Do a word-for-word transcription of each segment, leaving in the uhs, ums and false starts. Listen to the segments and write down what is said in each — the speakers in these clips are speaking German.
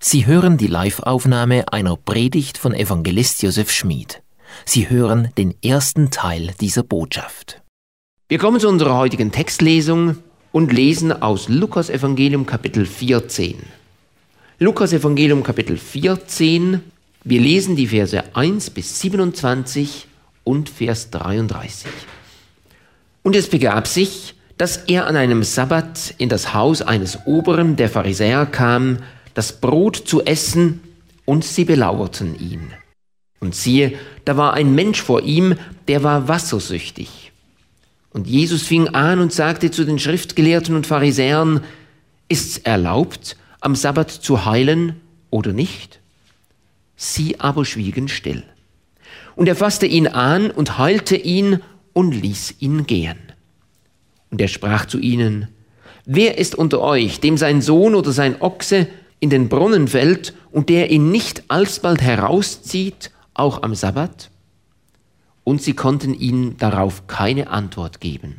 Sie hören die Live-Aufnahme einer Predigt von Evangelist Josef Schmid. Sie hören den ersten Teil dieser Botschaft. Wir kommen zu unserer heutigen Textlesung und lesen aus Lukas Evangelium Kapitel vierzehn. Lukas Evangelium Kapitel vierzehn, wir lesen die Verse eins bis siebenundzwanzig und Vers dreiunddreißig. Und es begab sich, dass er an einem Sabbat in das Haus eines Oberen der Pharisäer kam, das Brot zu essen, und sie belauerten ihn. Und siehe, da war ein Mensch vor ihm, der war wassersüchtig. Und Jesus fing an und sagte zu den Schriftgelehrten und Pharisäern: Ist's erlaubt, am Sabbat zu heilen oder nicht? Sie aber schwiegen still. Und er fasste ihn an und heilte ihn und ließ ihn gehen. Und er sprach zu ihnen: Wer ist unter euch, dem sein Sohn oder sein Ochse in den Brunnen fällt und der ihn nicht alsbald herauszieht, auch am Sabbat? Und sie konnten ihm darauf keine Antwort geben.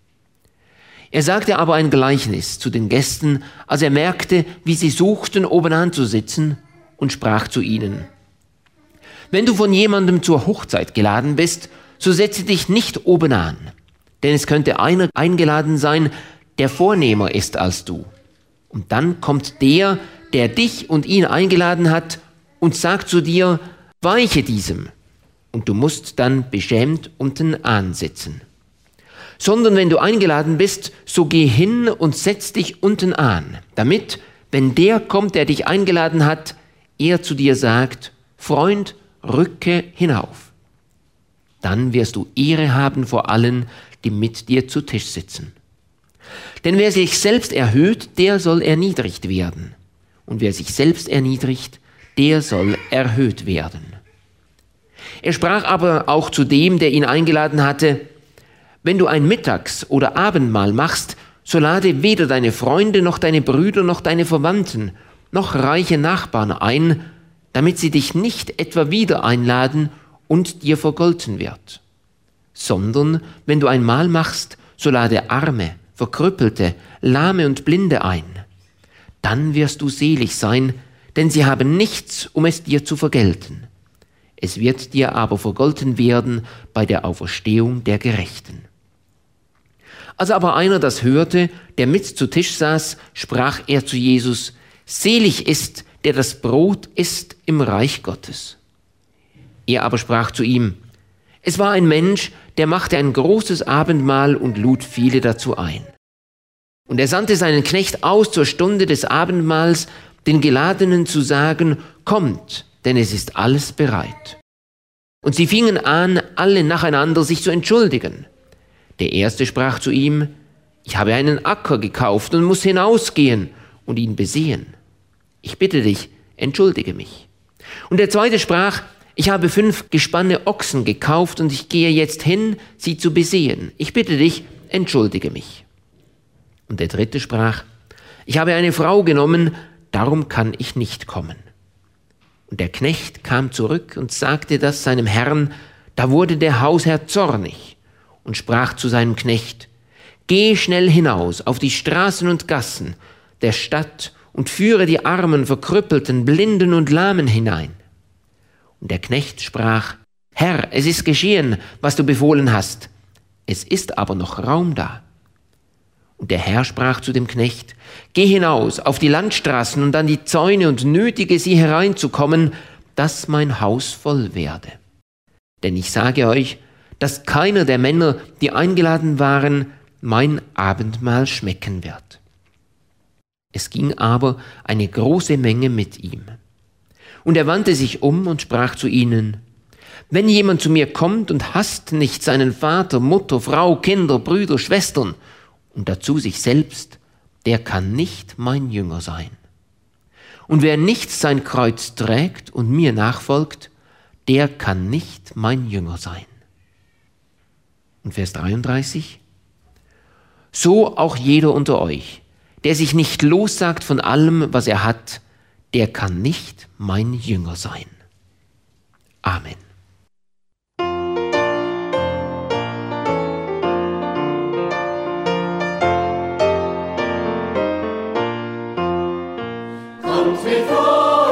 Er sagte aber ein Gleichnis zu den Gästen, als er merkte, wie sie suchten, obenan zu sitzen, und sprach zu ihnen: Wenn du von jemandem zur Hochzeit geladen bist, so setze dich nicht obenan, denn es könnte einer eingeladen sein, der vornehmer ist als du. Und dann kommt der, der dich und ihn eingeladen hat, und sagt zu dir: Weiche diesem. Und du musst dann beschämt unten ansitzen. Sondern wenn du eingeladen bist, so geh hin und setz dich unten an, damit, wenn der kommt, der dich eingeladen hat, er zu dir sagt: Freund, rücke hinauf. Dann wirst du Ehre haben vor allen, die mit dir zu Tisch sitzen. Denn wer sich selbst erhöht, der soll erniedrigt werden. Und wer sich selbst erniedrigt, der soll erhöht werden. Er sprach aber auch zu dem, der ihn eingeladen hatte: Wenn du ein Mittags- oder Abendmahl machst, so lade weder deine Freunde noch deine Brüder noch deine Verwandten noch reiche Nachbarn ein, damit sie dich nicht etwa wieder einladen und dir vergolten wird. Sondern wenn du ein Mahl machst, so lade Arme, Verkrüppelte, Lahme und Blinde ein. Dann wirst du selig sein, denn sie haben nichts, um es dir zu vergelten. Es wird dir aber vergolten werden bei der Auferstehung der Gerechten. Als aber einer das hörte, der mit zu Tisch saß, sprach er zu Jesus: Selig ist, der das Brot isst im Reich Gottes. Er aber sprach zu ihm: Es war ein Mensch, der machte ein großes Abendmahl und lud viele dazu ein. Und er sandte seinen Knecht aus zur Stunde des Abendmahls, den Geladenen zu sagen: Kommt, denn es ist alles bereit. Und sie fingen an, alle nacheinander sich zu entschuldigen. Der erste sprach zu ihm: Ich habe einen Acker gekauft und muss hinausgehen und ihn besehen. Ich bitte dich, entschuldige mich. Und der zweite sprach: Ich habe fünf Gespanne Ochsen gekauft und ich gehe jetzt hin, sie zu besehen. Ich bitte dich, entschuldige mich. Und der dritte sprach: Ich habe eine Frau genommen, darum kann ich nicht kommen. Und der Knecht kam zurück und sagte das seinem Herrn. Da wurde der Hausherr zornig und sprach zu seinem Knecht: Geh schnell hinaus auf die Straßen und Gassen der Stadt und führe die Armen, Verkrüppelten, Blinden und Lahmen hinein. Und der Knecht sprach: Herr, es ist geschehen, was du befohlen hast. Es ist aber noch Raum da. Und der Herr sprach zu dem Knecht: Geh hinaus auf die Landstraßen und an die Zäune und nötige sie hereinzukommen, dass mein Haus voll werde. Denn ich sage euch, dass keiner der Männer, die eingeladen waren, mein Abendmahl schmecken wird. Es ging aber eine große Menge mit ihm. Und er wandte sich um und sprach zu ihnen: Wenn jemand zu mir kommt und hasst nicht seinen Vater, Mutter, Frau, Kinder, Brüder, Schwestern und dazu sich selbst, der kann nicht mein Jünger sein. Und wer nicht sein Kreuz trägt und mir nachfolgt, der kann nicht mein Jünger sein. Und Vers dreiunddreißig: So auch jeder unter euch, der sich nicht lossagt von allem, was er hat, der kann nicht mein Jünger sein. Amen. Kommt mit vor.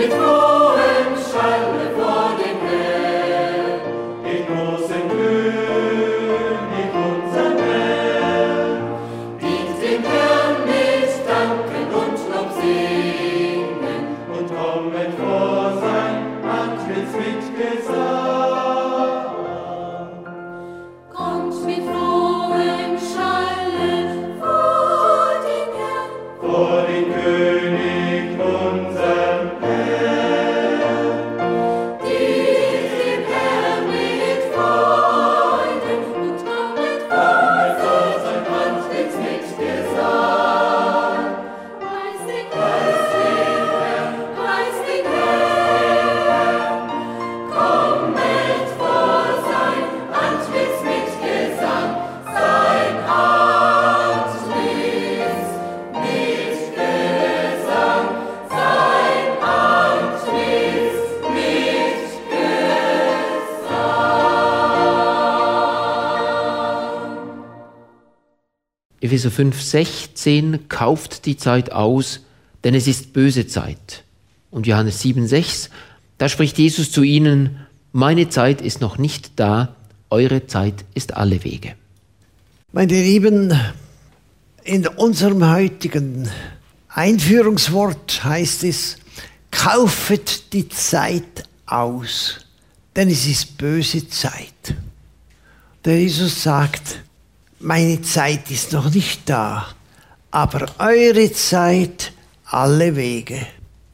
Epheser fünf, sechzehn, kauft die Zeit aus, denn es ist böse Zeit. Und Johannes sieben, sechs, da spricht Jesus zu ihnen, meine Zeit ist noch nicht da, eure Zeit ist alle Wege. Meine Lieben, in unserem heutigen Einführungswort heißt es, kaufet die Zeit aus, denn es ist böse Zeit. Der Jesus sagt, meine Zeit ist noch nicht da, aber eure Zeit alle Wege.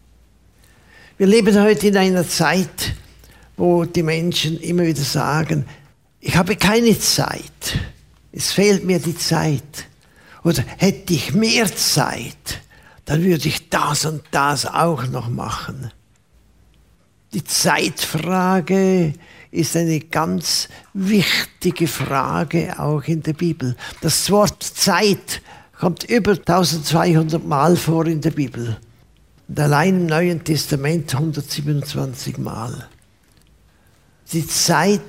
Wir leben heute in einer Zeit, wo die Menschen immer wieder sagen, ich habe keine Zeit, es fehlt mir die Zeit. Oder hätte ich mehr Zeit, dann würde ich das und das auch noch machen. Die Zeitfrage ist eine ganz wichtige Frage auch in der Bibel. Das Wort Zeit kommt über eintausendzweihundert Mal vor in der Bibel. Und allein im Neuen Testament hundertsiebenundzwanzig Mal. Die Zeit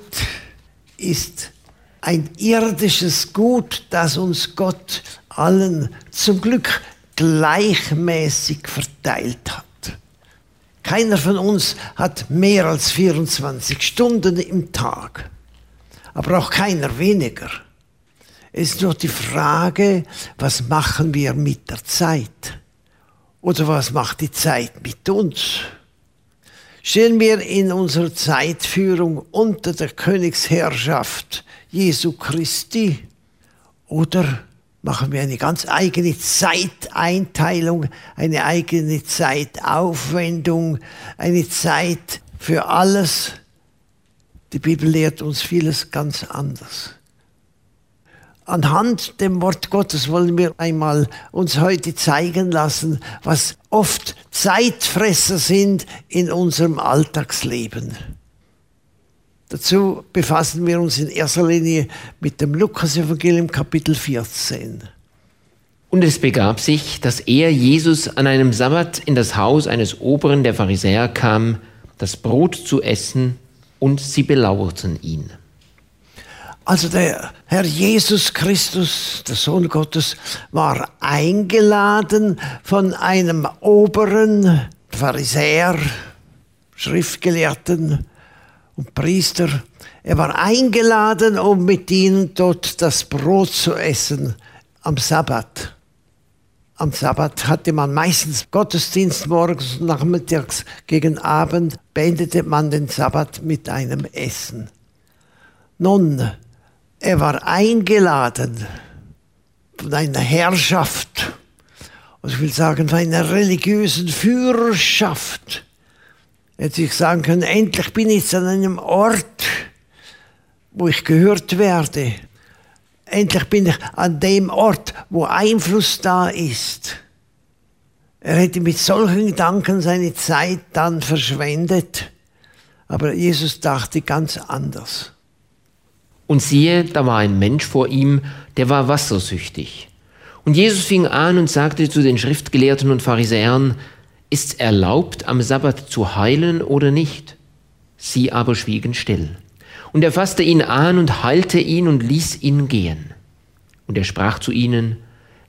ist ein irdisches Gut, das uns Gott allen zum Glück gleichmäßig verteilt hat. Keiner von uns hat mehr als vierundzwanzig Stunden im Tag, aber auch keiner weniger. Es ist nur die Frage, was machen wir mit der Zeit? Oder was macht die Zeit mit uns? Stehen wir in unserer Zeitführung unter der Königsherrschaft Jesu Christi? Oder machen wir eine ganz eigene Zeiteinteilung, eine eigene Zeitaufwendung, eine Zeit für alles? Die Bibel lehrt uns vieles ganz anders. Anhand dem Wort Gottes wollen wir einmal uns heute zeigen lassen, was oft Zeitfresser sind in unserem Alltagsleben. Dazu befassen wir uns in erster Linie mit dem Lukas-Evangelium Kapitel vierzehn. Und es begab sich, dass er, Jesus, an einem Sabbat in das Haus eines Oberen der Pharisäer kam, das Brot zu essen, und sie belauerten ihn. Also der Herr Jesus Christus, der Sohn Gottes, war eingeladen von einem Oberen, Pharisäer, Schriftgelehrten und Priester. Er war eingeladen, um mit ihnen dort das Brot zu essen am Sabbat. Am Sabbat hatte man meistens Gottesdienst morgens und nachmittags, gegen Abend beendete man den Sabbat mit einem Essen. Nun, er war eingeladen von einer Herrschaft, und ich will sagen von einer religiösen Führerschaft. Er hätte sich sagen können, endlich bin ich jetzt an einem Ort, wo ich gehört werde. Endlich bin ich an dem Ort, wo Einfluss da ist. Er hätte mit solchen Gedanken seine Zeit dann verschwendet. Aber Jesus dachte ganz anders. Und siehe, da war ein Mensch vor ihm, der war wassersüchtig. Und Jesus fing an und sagte zu den Schriftgelehrten und Pharisäern, ist's erlaubt, am Sabbat zu heilen oder nicht? Sie aber schwiegen still. Und er fasste ihn an und heilte ihn und ließ ihn gehen. Und er sprach zu ihnen,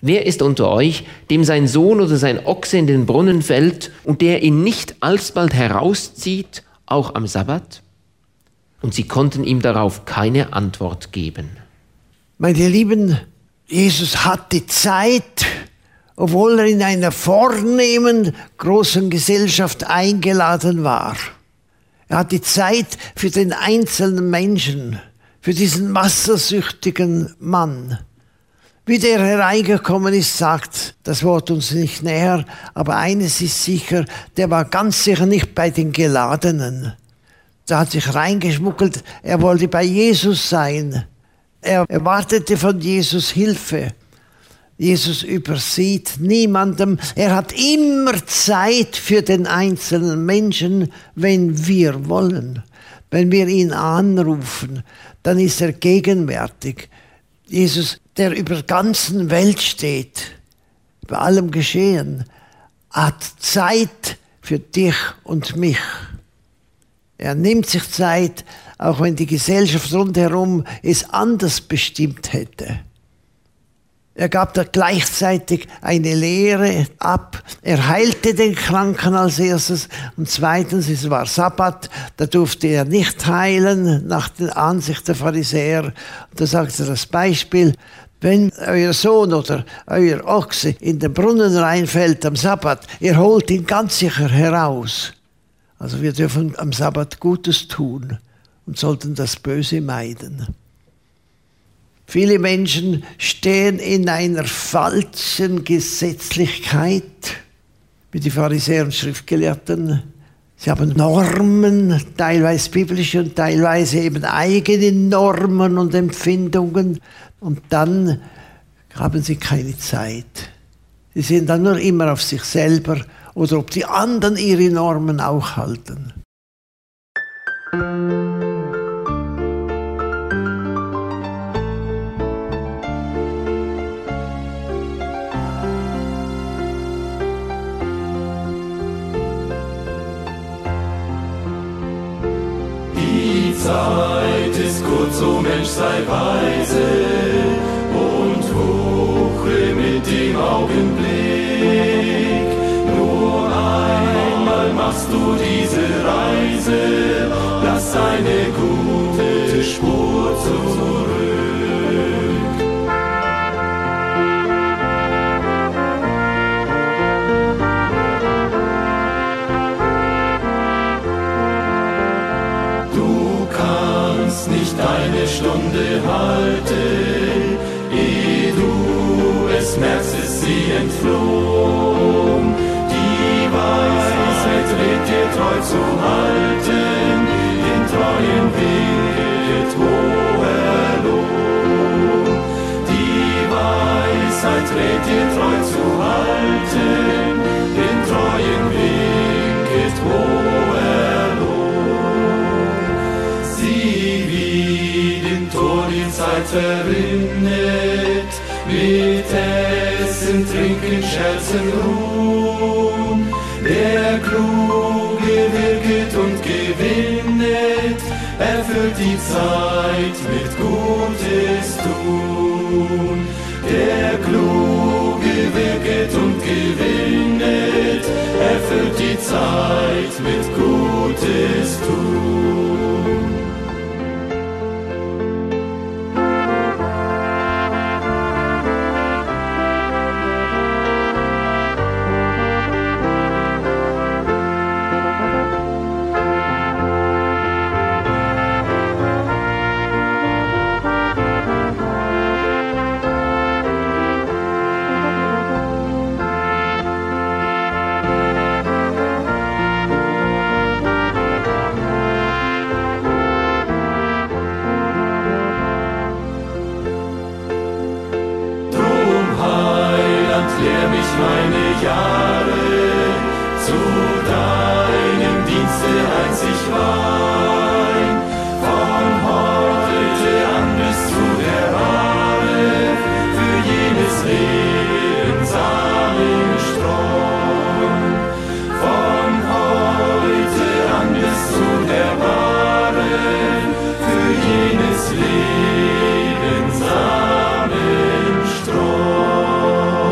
Wer ist unter euch, dem sein Sohn oder sein Ochse in den Brunnen fällt und der ihn nicht alsbald herauszieht, auch am Sabbat? Und sie konnten ihm darauf keine Antwort geben. Meine Lieben, Jesus hatte Zeit, obwohl er in einer vornehmen großen Gesellschaft eingeladen war. Er hatte Zeit für den einzelnen Menschen, für diesen wassersüchtigen Mann. Wie der hereingekommen ist, sagt das Wort uns nicht näher, aber eines ist sicher, der war ganz sicher nicht bei den Geladenen. Der hat sich reingeschmuggelt, er wollte bei Jesus sein. Er erwartete von Jesus Hilfe. Jesus übersieht niemandem. Er hat immer Zeit für den einzelnen Menschen, wenn wir wollen. Wenn wir ihn anrufen, dann ist er gegenwärtig. Jesus, der über der ganzen Welt steht, über allem Geschehen, hat Zeit für dich und mich. Er nimmt sich Zeit, auch wenn die Gesellschaft rundherum es anders bestimmt hätte. Er gab da gleichzeitig eine Lehre ab. Er heilte den Kranken als erstes und zweitens, es war Sabbat, da durfte er nicht heilen nach der Ansicht der Pharisäer. Und da sagt er das Beispiel, wenn euer Sohn oder euer Ochse in den Brunnen reinfällt am Sabbat, ihr holt ihn ganz sicher heraus. Also wir dürfen am Sabbat Gutes tun und sollten das Böse meiden. Viele Menschen stehen in einer falschen Gesetzlichkeit, wie die Pharisäer und Schriftgelehrten. Sie haben Normen, teilweise biblische und teilweise eben eigene Normen und Empfindungen. Und dann haben sie keine Zeit. Sie sehen dann nur immer auf sich selber oder ob die anderen ihre Normen auch halten. Die Zeit ist kurz, o Mensch, sei weise und wuchre mit dem Augenblick. Nur einmal machst du diese Reise, lass eine gute Spur zurück. Nicht eine Stunde halten, ehe du es merkst, ist sie entflohen. Die Weisheit rät dir treu zu halten, den treuen Weg wird hoher Lohn. Die Weisheit rät dir treu zu halten, den treuen Weg wird hoher Lohn. Sie wie den Tor die Zeit verrinnet, mit Essen, Trinken, Scherzen, Ruhen. Der Kluge wirket und gewinnet, erfüllt die Zeit mit Gutes tun. Der Kluge wirket und gewinnet, erfüllt die Zeit mit Gutes tun. Lehr mich meine Jahre, zu deinem Dienste einzig weihn. Von heute an bis zu der Wahre, für jenes Leben Samen streuen. Von heute an bis zu der Wahre, für jenes Leben Samen streuen.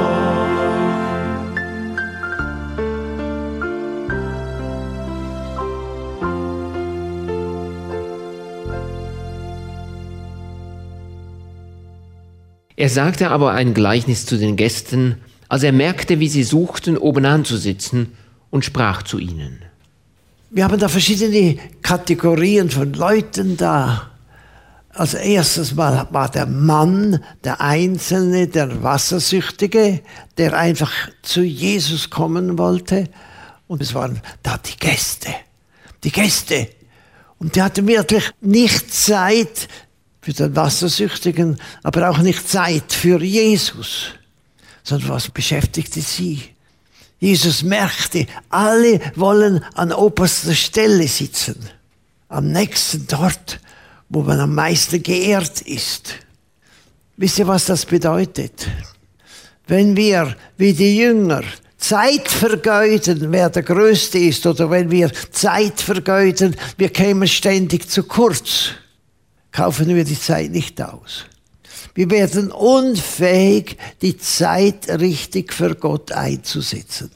Er sagte aber ein Gleichnis zu den Gästen, als er merkte, wie sie suchten, obenan zu sitzen, und sprach zu ihnen. Wir haben da verschiedene Kategorien von Leuten da. Als erstes Mal war der Mann, der Einzelne, der Wassersüchtige, der einfach zu Jesus kommen wollte. Und es waren da die Gäste, die Gäste. Und die hatten wirklich nicht Zeit für den Wassersüchtigen, aber auch nicht Zeit für Jesus. Sondern was beschäftigte sie? Jesus merkte, alle wollen an oberster Stelle sitzen. Am nächsten dort, wo man am meisten geehrt ist. Wisst ihr, was das bedeutet? Wenn wir, wie die Jünger, Zeit vergeuden, wer der Größte ist, oder wenn wir Zeit vergeuden, wir kämen ständig zu kurz, kaufen wir die Zeit nicht aus. Wir werden unfähig, die Zeit richtig für Gott einzusetzen.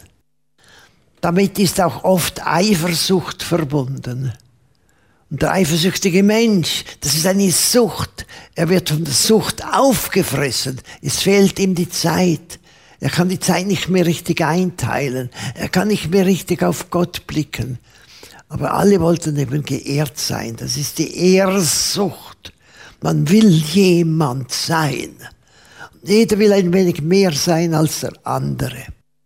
Damit ist auch oft Eifersucht verbunden. Und der eifersüchtige Mensch, das ist eine Sucht. Er wird von der Sucht aufgefressen. Es fehlt ihm die Zeit. Er kann die Zeit nicht mehr richtig einteilen. Er kann nicht mehr richtig auf Gott blicken. Aber alle wollten eben geehrt sein. Das ist die Ehrsucht. Man will jemand sein. Jeder will ein wenig mehr sein als der andere.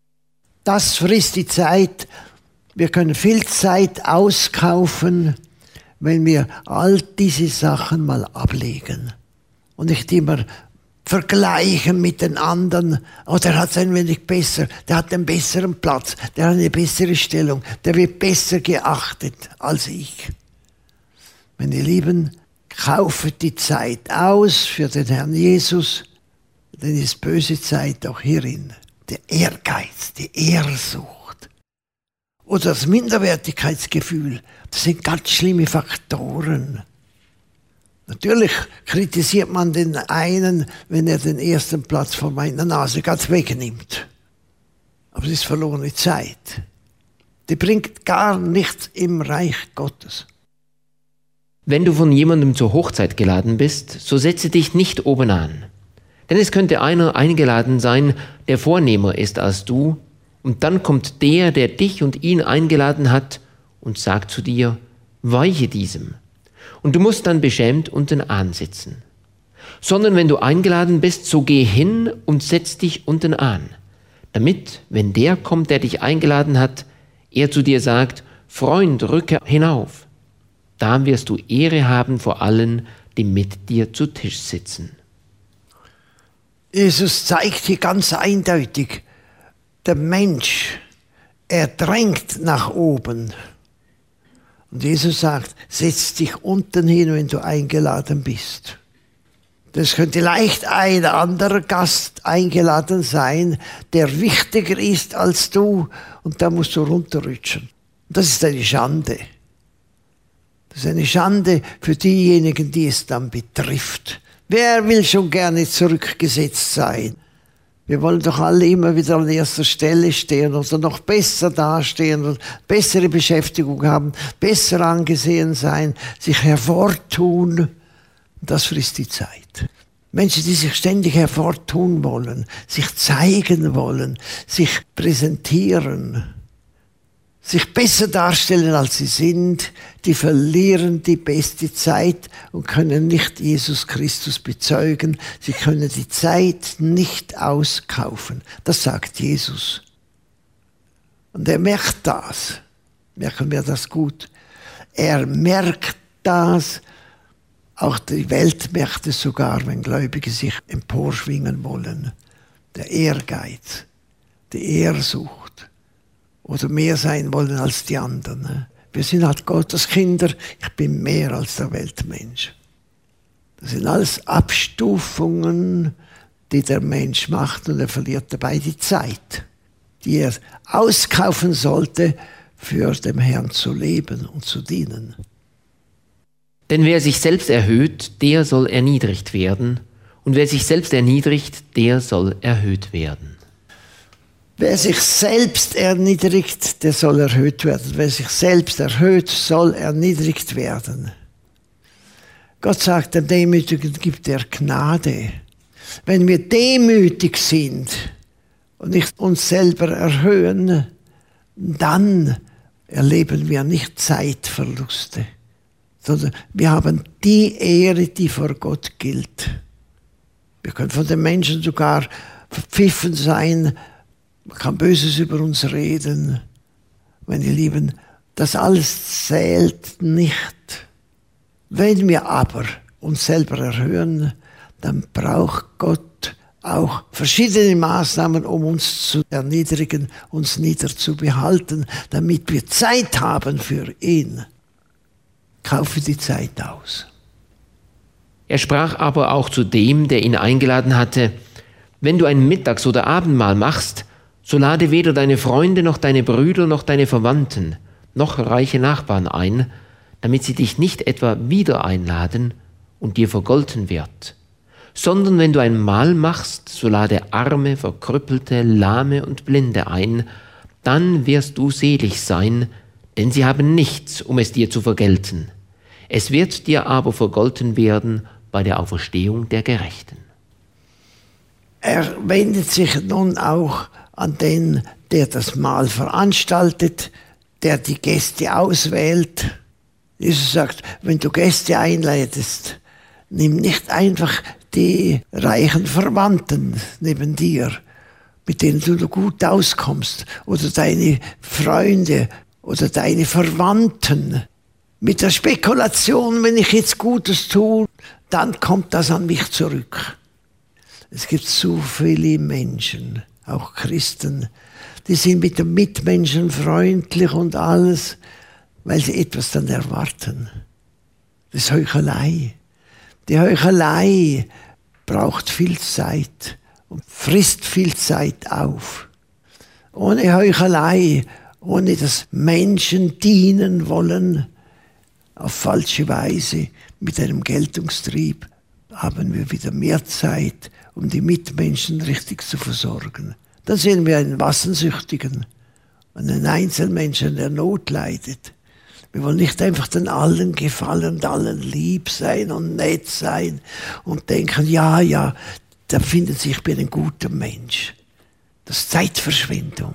Das frisst die Zeit. Wir können viel Zeit auskaufen, wenn wir all diese Sachen mal ablegen. Und nicht immer vergleichen mit den anderen. Oh, der hat es ein wenig besser, der hat einen besseren Platz, der hat eine bessere Stellung, der wird besser geachtet als ich. Meine Lieben, kauft die Zeit aus für den Herrn Jesus, denn ist böse Zeit auch hierin. Der Ehrgeiz, die Ehrsucht oder das Minderwertigkeitsgefühl, das sind ganz schlimme Faktoren. Natürlich kritisiert man den einen, wenn er den ersten Platz vor meiner Nase ganz wegnimmt. Aber es ist verlorene Zeit. Die bringt gar nichts im Reich Gottes. Wenn du von jemandem zur Hochzeit geladen bist, so setze dich nicht oben an. Denn es könnte einer eingeladen sein, der vornehmer ist als du, und dann kommt der, der dich und ihn eingeladen hat, und sagt zu dir, weiche diesem. Und du musst dann beschämt unten ansitzen. Sondern wenn du eingeladen bist, so geh hin und setz dich unten an, damit, wenn der kommt, der dich eingeladen hat, er zu dir sagt, Freund, rücke hinauf. Da wirst du Ehre haben vor allen, die mit dir zu Tisch sitzen. Jesus zeigt hier ganz eindeutig, der Mensch, er drängt nach oben. Und Jesus sagt, setz dich unten hin, wenn du eingeladen bist. Das könnte leicht ein anderer Gast eingeladen sein, der wichtiger ist als du, und da musst du runterrutschen. Und das ist eine Schande. Das ist eine Schande für diejenigen, die es dann betrifft. Wer will schon gerne zurückgesetzt sein? Wir wollen doch alle immer wieder an erster Stelle stehen oder noch besser dastehen und bessere Beschäftigung haben, besser angesehen sein, sich hervortun. Das frisst die Zeit. Menschen, die sich ständig hervortun wollen, sich zeigen wollen, sich präsentieren, sich besser darstellen, als sie sind, die verlieren die beste Zeit und können nicht Jesus Christus bezeugen. Sie können die Zeit nicht auskaufen. Das sagt Jesus. Und er merkt das. Merken wir das gut? Er merkt das. Auch die Welt merkt es sogar, wenn Gläubige sich emporschwingen wollen. Der Ehrgeiz, die Ehrsucht. Oder mehr sein wollen als die anderen. Wir sind halt Gottes Kinder, ich bin mehr als der Weltmensch. Das sind alles Abstufungen, die der Mensch macht, und er verliert dabei die Zeit, die er auskaufen sollte, für den Herrn zu leben und zu dienen. Denn wer sich selbst erhöht, der soll erniedrigt werden, und wer sich selbst erniedrigt, der soll erhöht werden. Wer sich selbst erniedrigt, der soll erhöht werden. Wer sich selbst erhöht, soll erniedrigt werden. Gott sagt, dem Demütigen gibt er Gnade. Wenn wir demütig sind und nicht uns selber erhöhen, dann erleben wir nicht Zeitverluste, sondern wir haben die Ehre, die vor Gott gilt. Wir können von den Menschen sogar verpfiffen sein, man kann Böses über uns reden. Meine Lieben, das alles zählt nicht. Wenn wir aber uns selber erhöhen, dann braucht Gott auch verschiedene Maßnahmen, um uns zu erniedrigen, uns niederzubehalten, damit wir Zeit haben für ihn. Kaufe die Zeit aus. Er sprach aber auch zu dem, der ihn eingeladen hatte: Wenn du ein Mittags- oder Abendmahl machst, so lade weder deine Freunde noch deine Brüder noch deine Verwandten noch reiche Nachbarn ein, damit sie dich nicht etwa wieder einladen und dir vergolten wird. Sondern wenn du ein Mahl machst, so lade Arme, Verkrüppelte, Lahme und Blinde ein, dann wirst du selig sein, denn sie haben nichts, um es dir zu vergelten. Es wird dir aber vergolten werden bei der Auferstehung der Gerechten. Er wendet sich nun auch an den, der das Mahl veranstaltet, der die Gäste auswählt. Jesus sagt, wenn du Gäste einlädest, nimm nicht einfach die reichen Verwandten neben dir, mit denen du gut auskommst, oder deine Freunde oder deine Verwandten. Mit der Spekulation, wenn ich jetzt Gutes tue, dann kommt das an mich zurück. Es gibt so viele Menschen, auch Christen, die sind mit den Mitmenschen freundlich und alles, weil sie etwas dann erwarten. Das ist Heuchelei. Die Heuchelei braucht viel Zeit und frisst viel Zeit auf. Ohne Heuchelei, ohne dass Menschen dienen wollen, auf falsche Weise, mit einem Geltungstrieb, haben wir wieder mehr Zeit, um die Mitmenschen richtig zu versorgen. Dann sehen wir einen Wassensüchtigen, einen Einzelmenschen, der Not leidet. Wir wollen nicht einfach den allen gefallen und allen lieb sein und nett sein und denken, ja, ja, da findet sich, ich bin ein guter Mensch. Das ist Zeitverschwendung.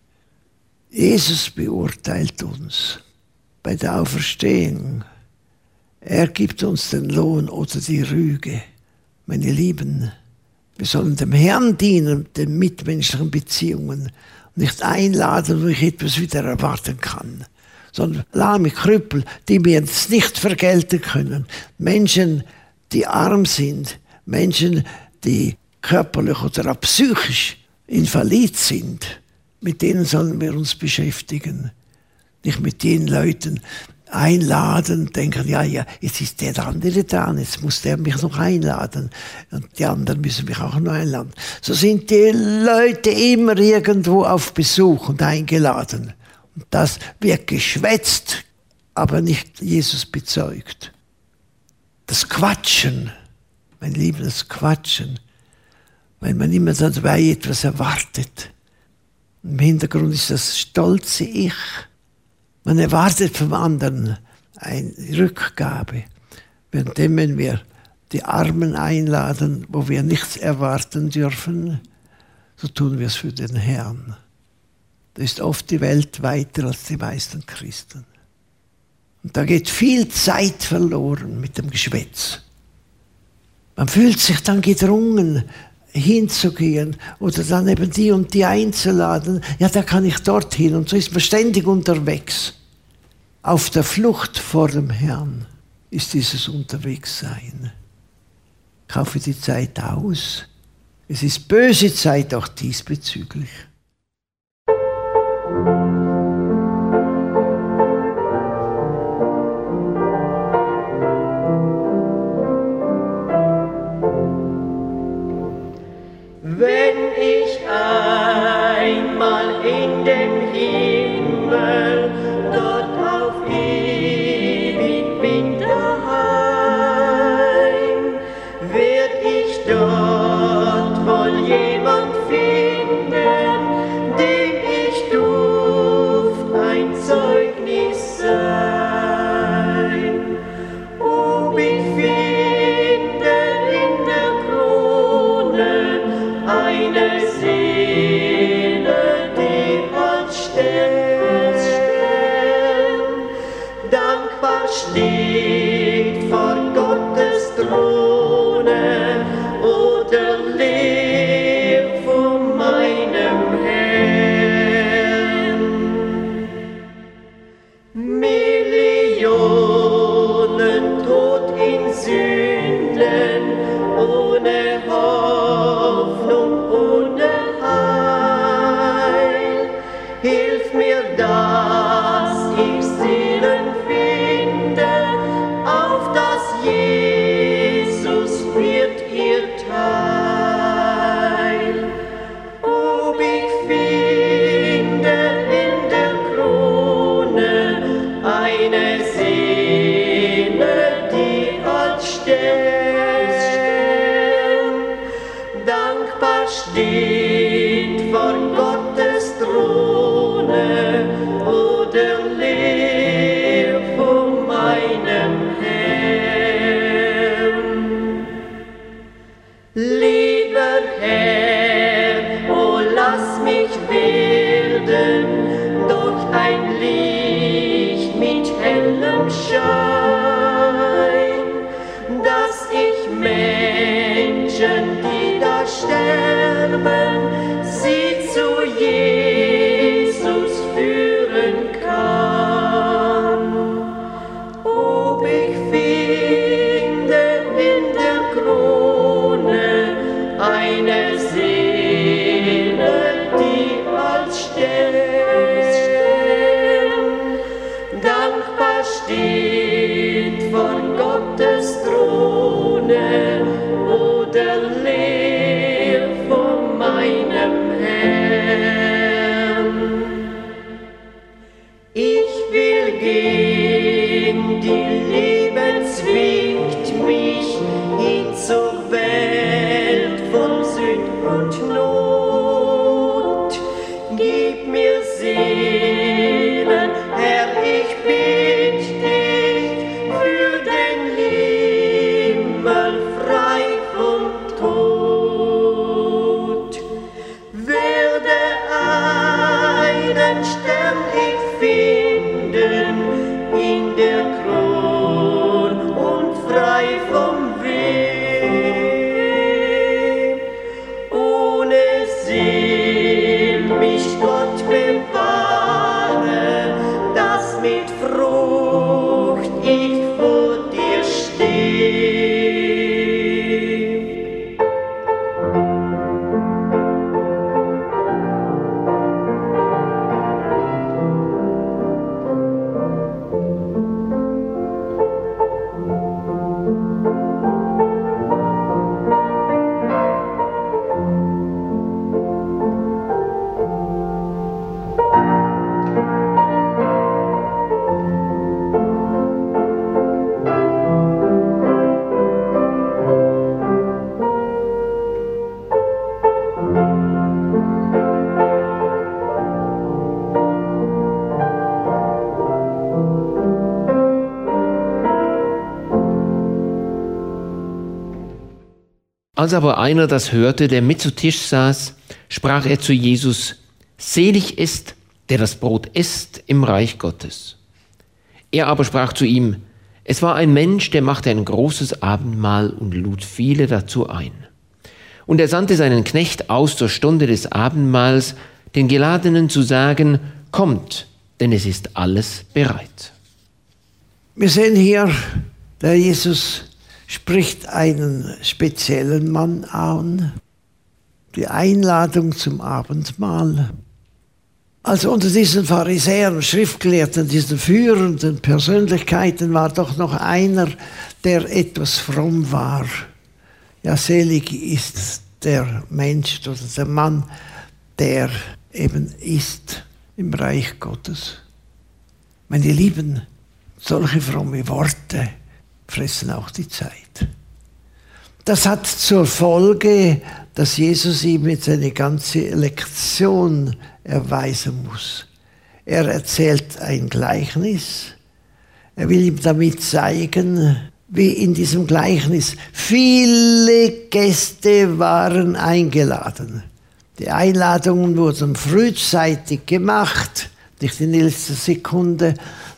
Jesus beurteilt uns bei der Auferstehung. Er gibt uns den Lohn oder die Rüge. Meine Lieben, wir sollen dem Herrn dienen, den mitmenschlichen Beziehungen, nicht einladen, wo ich etwas wieder erwarten kann, sondern lahme Krüppel, die mir es nicht vergelten können. Menschen, die arm sind, Menschen, die körperlich oder auch psychisch invalid sind, mit denen sollen wir uns beschäftigen. Nicht mit den Leuten einladen, denken, ja, ja, jetzt ist der andere dran, jetzt muss der mich noch einladen und die anderen müssen mich auch noch einladen. So sind die Leute immer irgendwo auf Besuch und eingeladen. Und das wird geschwätzt, aber nicht Jesus bezeugt. Das Quatschen, mein Lieben, das Quatschen, weil man immer dabei etwas erwartet. Im Hintergrund ist das stolze Ich. Man erwartet vom anderen eine Rückgabe. Währenddem, wenn wir die Armen einladen, wo wir nichts erwarten dürfen, so tun wir es für den Herrn. Da ist oft die Welt weiter als die meisten Christen. Und da geht viel Zeit verloren mit dem Geschwätz. Man fühlt sich dann gedrungen, hinzugehen oder dann eben die und die einzuladen. Ja, da kann ich dorthin. Und so ist man ständig unterwegs. Auf der Flucht vor dem Herrn ist dieses Unterwegssein. Kaufe die Zeit aus. Es ist böse Zeit auch diesbezüglich. Wenn ich einmal in den Himmel dort auf ewig bin daheim, werd ich dort wohl jemand finden, steht vor Gottes Throne oder lebt vor meinem Herrn. Millionen tot in Sünden, ohne Hoffnung, ohne Heil. Hilf mir, dass ich Seelen finde, auf das Jesus wird ihr Teil. Ob ich finde in der Krone eine Seele, die als Stern dankbar steht vor Gottes Throne oder lebt vor meinem Herrn. Lieber Herr, oh lass mich werden durch ein Licht mit hellem Schein, dass ich Menschen, die da sterben, sie zu Jesus führen kann. Ob ich finde in der Krone eine Seele, die als Stern dankbar steht vor Gottes Throne oder lebt vor meinem Herrn. Ich will gehen, die Liebe zwingt mich hin zur Welt von Sünd und Not. Gib mir Seelen, Herr, ich bitt dich, für den Himmel frei vom Tod. Werde einen Stern ich finden in der Kron und frei vom Weh. Ohne Seel mich Gott bewahre, dass mit Frucht ich vor dir stehe. Als aber einer das hörte, der mit zu Tisch saß, sprach er zu Jesus: Selig ist, der das Brot isst im Reich Gottes. Er aber sprach zu ihm: Es war ein Mensch, der machte ein großes Abendmahl und lud viele dazu ein. Und er sandte seinen Knecht aus zur Stunde des Abendmahls, den Geladenen zu sagen: Kommt, denn es ist alles bereit. Wir sehen hier, der Jesus spricht einen speziellen Mann an, die Einladung zum Abendmahl. Also unter diesen Pharisäern, Schriftgelehrten, diesen führenden Persönlichkeiten war doch noch einer, der etwas fromm war. Ja, selig ist der Mensch oder der Mann, der eben ist im Reich Gottes. Meine Lieben, solche fromme Worte fressen auch die Zeit. Das hat zur Folge, dass Jesus ihm jetzt eine ganze Lektion erweisen muss. Er erzählt ein Gleichnis. Er will ihm damit zeigen, wie in diesem Gleichnis viele Gäste waren eingeladen. Die Einladungen wurden frühzeitig gemacht, nicht in letzter Sekunde.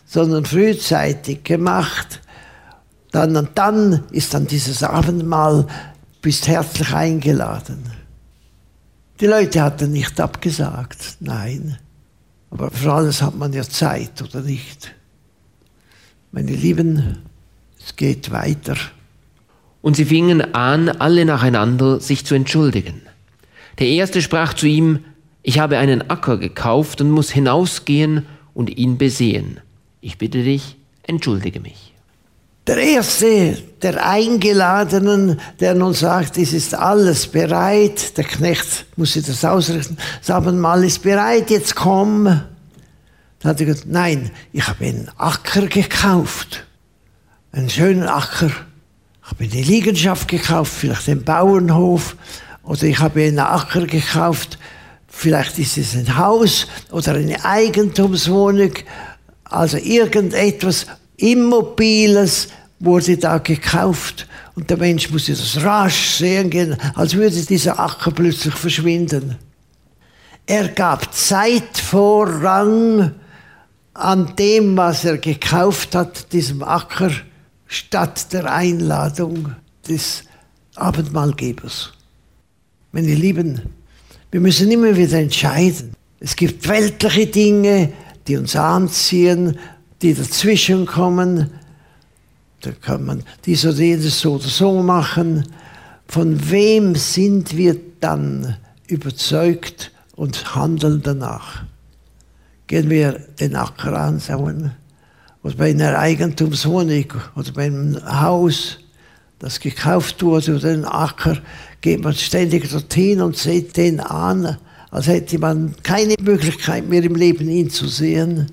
sondern frühzeitig gemacht. Dann und dann ist dann dieses Abendmahl, bist herzlich eingeladen. Die Leute hatten nicht abgesagt, nein. Aber für alles hat man ja Zeit, oder nicht? Meine Lieben, es geht weiter. Und sie fingen an, alle nacheinander sich zu entschuldigen. Der erste sprach zu ihm: Ich habe einen Acker gekauft und muss hinausgehen und ihn besehen. Ich bitte dich, entschuldige mich. Der erste der Eingeladenen, der nun sagt, es ist alles bereit, der Knecht muss sich das ausrichten, das Abendmahl ist bereit, jetzt komm. Dann hat er gesagt, nein, ich habe einen Acker gekauft, einen schönen Acker. Ich habe eine Liegenschaft gekauft, vielleicht einen Bauernhof, oder ich habe einen Acker gekauft, vielleicht ist es ein Haus oder eine Eigentumswohnung, also irgendetwas Immobiles wurde da gekauft. Und der Mensch musste das rasch sehen gehen, als würde dieser Acker plötzlich verschwinden. Er gab Zeitvorrang an dem, was er gekauft hat, diesem Acker, statt der Einladung des Abendmahlgebers. Meine Lieben, wir müssen immer wieder entscheiden. Es gibt weltliche Dinge, die uns anziehen, die dazwischen kommen. Da kann man dies oder jenes so oder so machen. Von wem sind wir dann überzeugt und handeln danach? Gehen wir den Acker anschauen, oder bei einer Eigentumswohnung oder bei einem Haus, das gekauft wurde, oder einen Acker, geht man ständig dorthin und sieht den an, als hätte man keine Möglichkeit mehr im Leben, ihn zu sehen.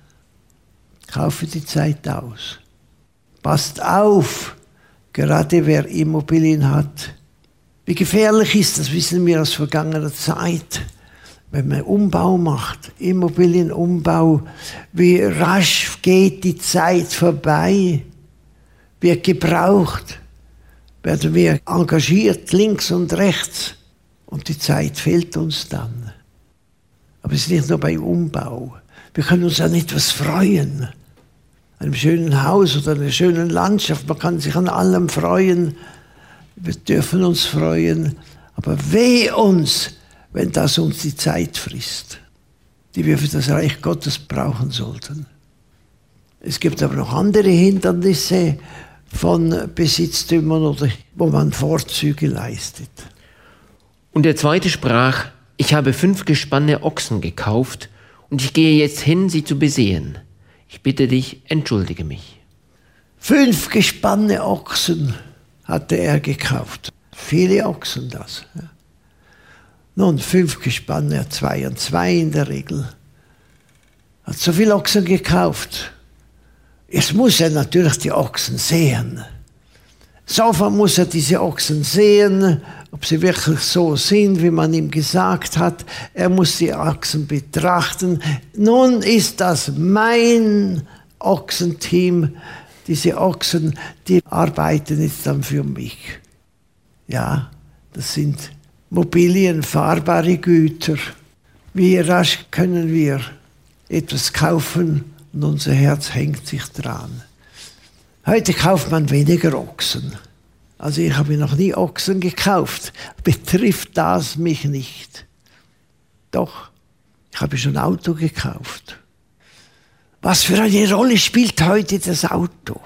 Kaufe die Zeit aus. Passt auf, gerade wer Immobilien hat. Wie gefährlich ist das, wissen wir aus vergangener Zeit. Wenn man Umbau macht, Immobilienumbau, wie rasch geht die Zeit vorbei, wird gebraucht, werden wir engagiert, links und rechts, und die Zeit fehlt uns dann. Aber es ist nicht nur bei Umbau. Wir können uns an etwas freuen, einem schönen Haus oder einer schönen Landschaft. Man kann sich an allem freuen. Wir dürfen uns freuen. Aber weh uns, wenn das uns die Zeit frisst, die wir für das Reich Gottes brauchen sollten. Es gibt aber noch andere Hindernisse von Besitztümern, oder wo man Vorzüge leistet. Und der zweite sprach: Ich habe fünf Gespanne Ochsen gekauft und ich gehe jetzt hin, sie zu besehen. Ich bitte dich, entschuldige mich. Fünf Gespanne Ochsen hatte er gekauft. Viele Ochsen das. Ja. Nun, fünf Gespanne, zwei und zwei in der Regel. Hat so viele Ochsen gekauft. Jetzt muss er natürlich die Ochsen sehen. Sofort muss er diese Ochsen sehen, ob sie wirklich so sind, wie man ihm gesagt hat. Er muss die Ochsen betrachten. Nun ist das mein Ochsenteam. Diese Ochsen, die arbeiten jetzt dann für mich. Ja, das sind Mobilien, fahrbare Güter. Wie rasch können wir etwas kaufen und unser Herz hängt sich dran. Heute kauft man weniger Ochsen. Also ich habe noch nie Ochsen gekauft. Betrifft das mich nicht? Doch, ich habe schon ein Auto gekauft. Was für eine Rolle spielt heute das Auto?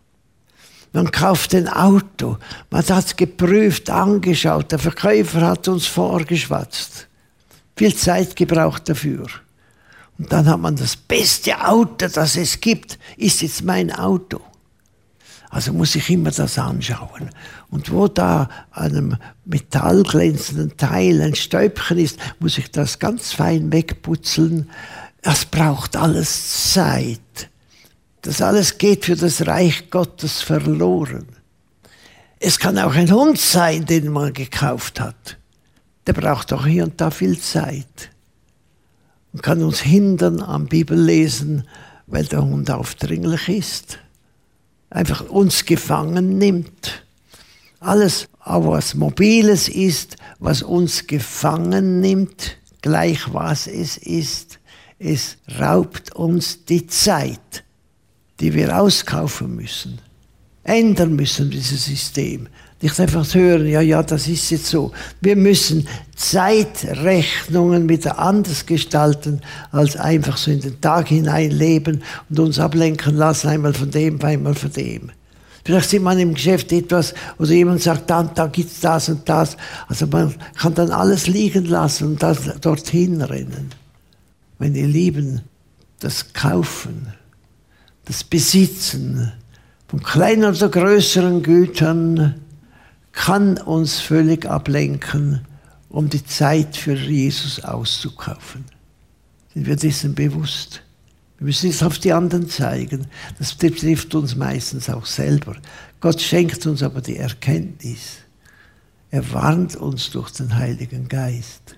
Man kauft ein Auto, man hat es geprüft, angeschaut, der Verkäufer hat uns vorgeschwatzt. Viel Zeit gebraucht dafür. Und dann hat man das beste Auto, das es gibt, ist jetzt mein Auto. Also muss ich immer das anschauen. Und wo da an einem metallglänzenden Teil ein Stäubchen ist, muss ich das ganz fein wegputzeln. Es braucht alles Zeit. Das alles geht für das Reich Gottes verloren. Es kann auch ein Hund sein, den man gekauft hat. Der braucht auch hier und da viel Zeit. Und kann uns hindern am Bibellesen, weil der Hund aufdringlich ist. Einfach uns gefangen nimmt. Alles, was Mobiles ist, was uns gefangen nimmt, gleich was es ist, es raubt uns die Zeit. die wir auskaufen müssen, ändern müssen, dieses System. Nicht einfach hören, ja, ja, das ist jetzt so. Wir müssen Zeitrechnungen wieder anders gestalten, als einfach so in den Tag hinein leben und uns ablenken lassen, einmal von dem, einmal von dem. Vielleicht sieht man im Geschäft etwas, oder jemand sagt, da, da gibt's das und das. Also man kann dann alles liegen lassen und das dorthin rennen. Wenn die Lieben, das Kaufen, das Besitzen von kleinen oder größeren Gütern kann uns völlig ablenken, um die Zeit für Jesus auszukaufen. Sind wir dessen bewusst? Wir müssen es auf die anderen zeigen. Das betrifft uns meistens auch selber. Gott schenkt uns aber die Erkenntnis. Er warnt uns durch den Heiligen Geist.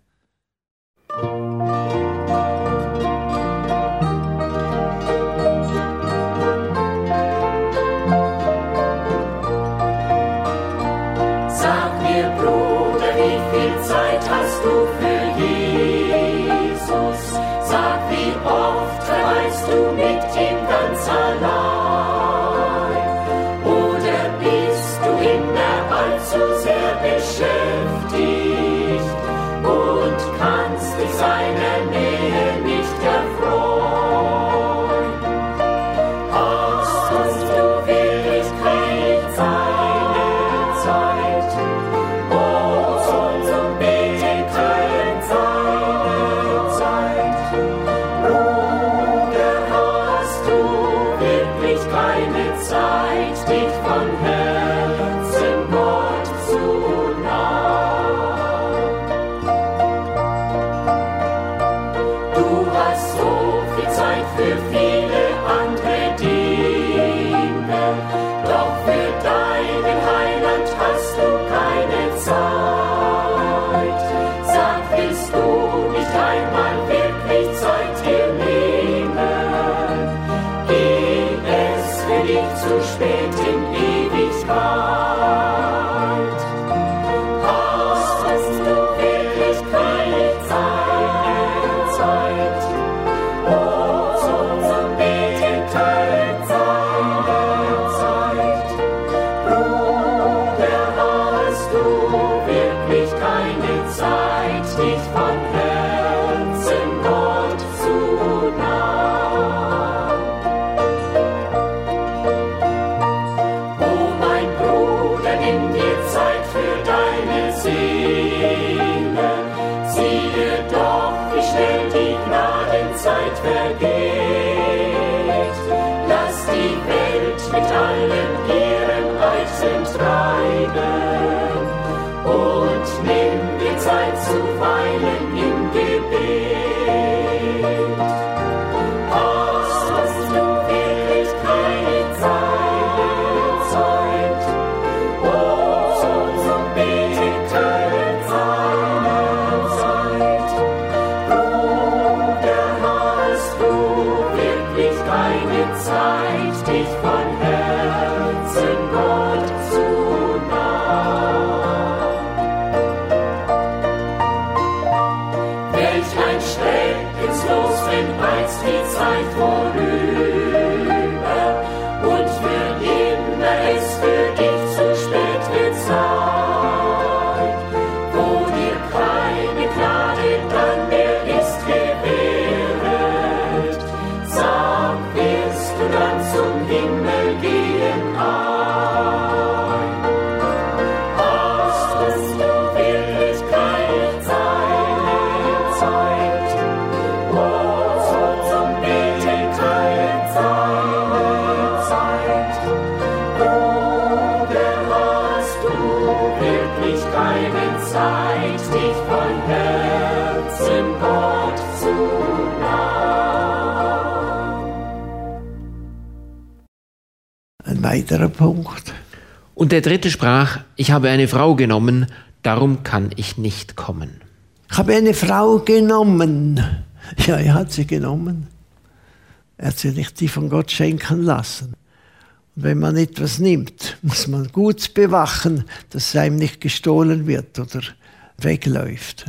Sag mir, Bruder, wie viel Zeit hast du für Jesus? Sag, wie oft verweilst du mit ihm ganz allein? Oder bist du immer allzu sehr beschäftigt und kannst dich seiner Nähe nicht erfreuen? Hast du wirklich keine seine Zeit? Oh, zum Beten keine seine Zeit. Bruder, hast du wirklich keine Zeit, dich von Herzen Gott zu nahen? Du hast so viel Zeit für viele andere Dinge, doch für deinen Heiland hast du keine Zeit. Sag, willst du nicht einmal wirklich Zeit dir nehmen? Ehe es für dich zu spät in Ewigkeit. Hast du wirklich keine seine Zeit? Oh, zum Beten keine seine Zeit. Bruder, hast du wirklich keine Zeit, dich von Herzen Gott zu nahen? Oh, mein Bruder, nimm dir Zeit für deine Seele. Siehe doch, wie schnell die Gnadenzeit vergeht. Lass die Welt mit allen ihren Reizen treiben und nimm dir Zeit zu weilen im Gebet. Hast du wirklich keine seine Zeit? Oh, zum Beten keine seine Zeit. Bruder, hast du wirklich keine Zeit, dich von Herzen Gott zu nahen? Welch ein Schreckenslos, wenn einst die Zeit vorüber und für immer es für dich zu spät wird sein, wo dir keine Gnade dann mehr ist gewährt. Sag, wirst du dann zum Himmel gehen ein? Hast du wirklich keine seine Zeit? Oh, zum Beten keine seine Zeit. Bruder, hast du wirklich keine Zeit, dich von Herzen Gott zu nahen? Ein weiterer Punkt. Und der dritte sprach, ich habe eine Frau genommen, darum kann ich nicht kommen. Ich habe eine Frau genommen. Ja, er hat sie genommen. Er hat sie nicht die von Gott schenken lassen. Und wenn man etwas nimmt, muss man gut bewachen, dass es einem nicht gestohlen wird oder wegläuft.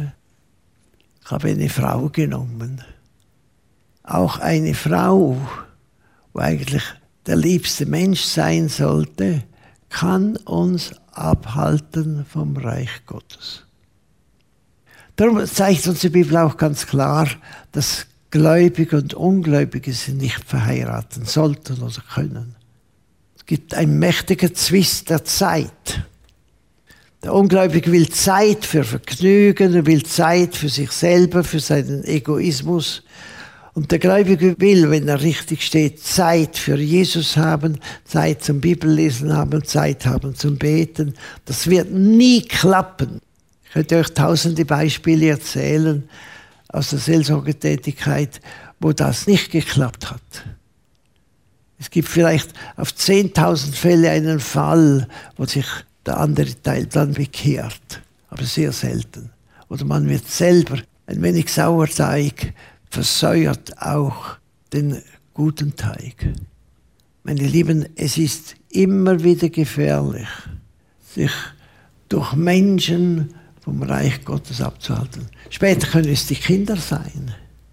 Ich habe eine Frau genommen. Auch eine Frau wo eigentlich der liebste Mensch sein sollte, kann uns abhalten vom Reich Gottes. Darum zeigt uns die Bibel auch ganz klar, dass Gläubige und Ungläubige sich nicht verheiraten sollten oder können. Es gibt einen mächtigen Zwist der Zeit. Der Ungläubige will Zeit für Vergnügen, er will Zeit für sich selber, für seinen Egoismus. Und der Gläubige will, wenn er richtig steht, Zeit für Jesus haben, Zeit zum Bibellesen haben, Zeit haben zum Beten. Das wird nie klappen. Ich könnte euch tausende Beispiele erzählen aus der Seelsorgetätigkeit, wo das nicht geklappt hat. Es gibt vielleicht auf zehntausend Fälle einen Fall, wo sich der andere Teil dann bekehrt, aber sehr selten. Oder man wird selber ein wenig Sauerteig, versäuert auch den guten Teig. Meine Lieben, es ist immer wieder gefährlich, sich durch Menschen vom Reich Gottes abzuhalten. Später können es die Kinder sein.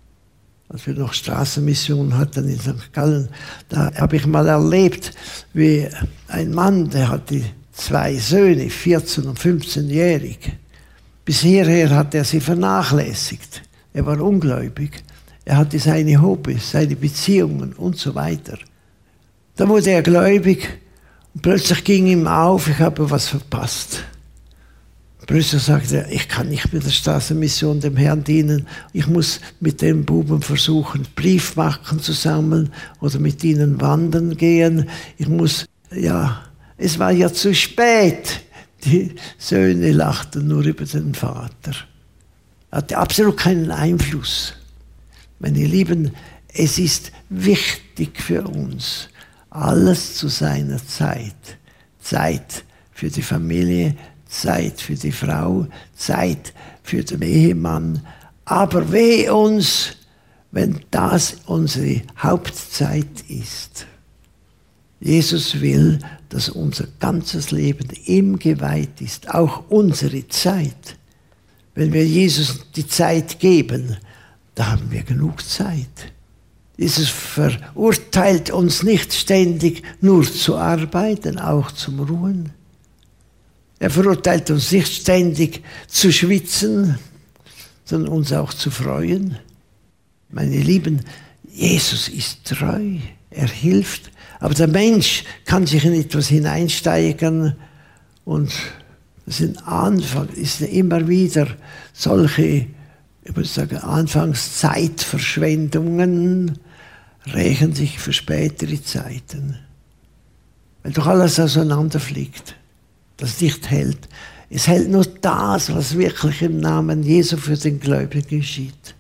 Als wir noch Straßenmission hatten in Sankt Gallen, da habe ich mal erlebt, wie ein Mann, der hatte zwei Söhne, vierzehn- und fünfzehnjährig. Bis hierher hat er sie vernachlässigt. Er war ungläubig. Er hatte seine Hobbys, seine Beziehungen und so weiter. Dann wurde er gläubig und plötzlich ging ihm auf, ich habe was verpasst. Plötzlich sagte er, ich kann nicht mit der Straßenmission dem Herrn dienen. Ich muss mit den Buben versuchen, Briefmarken zu sammeln oder mit ihnen wandern gehen. Ich muss, ja, es war ja zu spät. Die Söhne lachten nur über den Vater. Er hatte absolut keinen Einfluss. Meine Lieben, es ist wichtig für uns, alles zu seiner Zeit. Zeit für die Familie, Zeit für die Frau, Zeit für den Ehemann. Aber weh uns, wenn das unsere Hauptzeit ist. Jesus will, dass unser ganzes Leben ihm geweiht ist, auch unsere Zeit. Wenn wir Jesus die Zeit geben, da haben wir genug Zeit. Jesus verurteilt uns nicht ständig nur zu arbeiten, auch zum Ruhen. Er verurteilt uns nicht ständig zu schwitzen, sondern uns auch zu freuen. Meine Lieben, Jesus ist treu, er hilft, aber der Mensch kann sich in etwas hineinsteigern und das sind Anfang, ist immer wieder solche, ich muss sagen, Anfangszeitverschwendungen rächen sich für spätere Zeiten. Weil doch alles auseinanderfliegt, das nicht hält. Es hält nur das, was wirklich im Namen Jesu für den Gläubigen geschieht.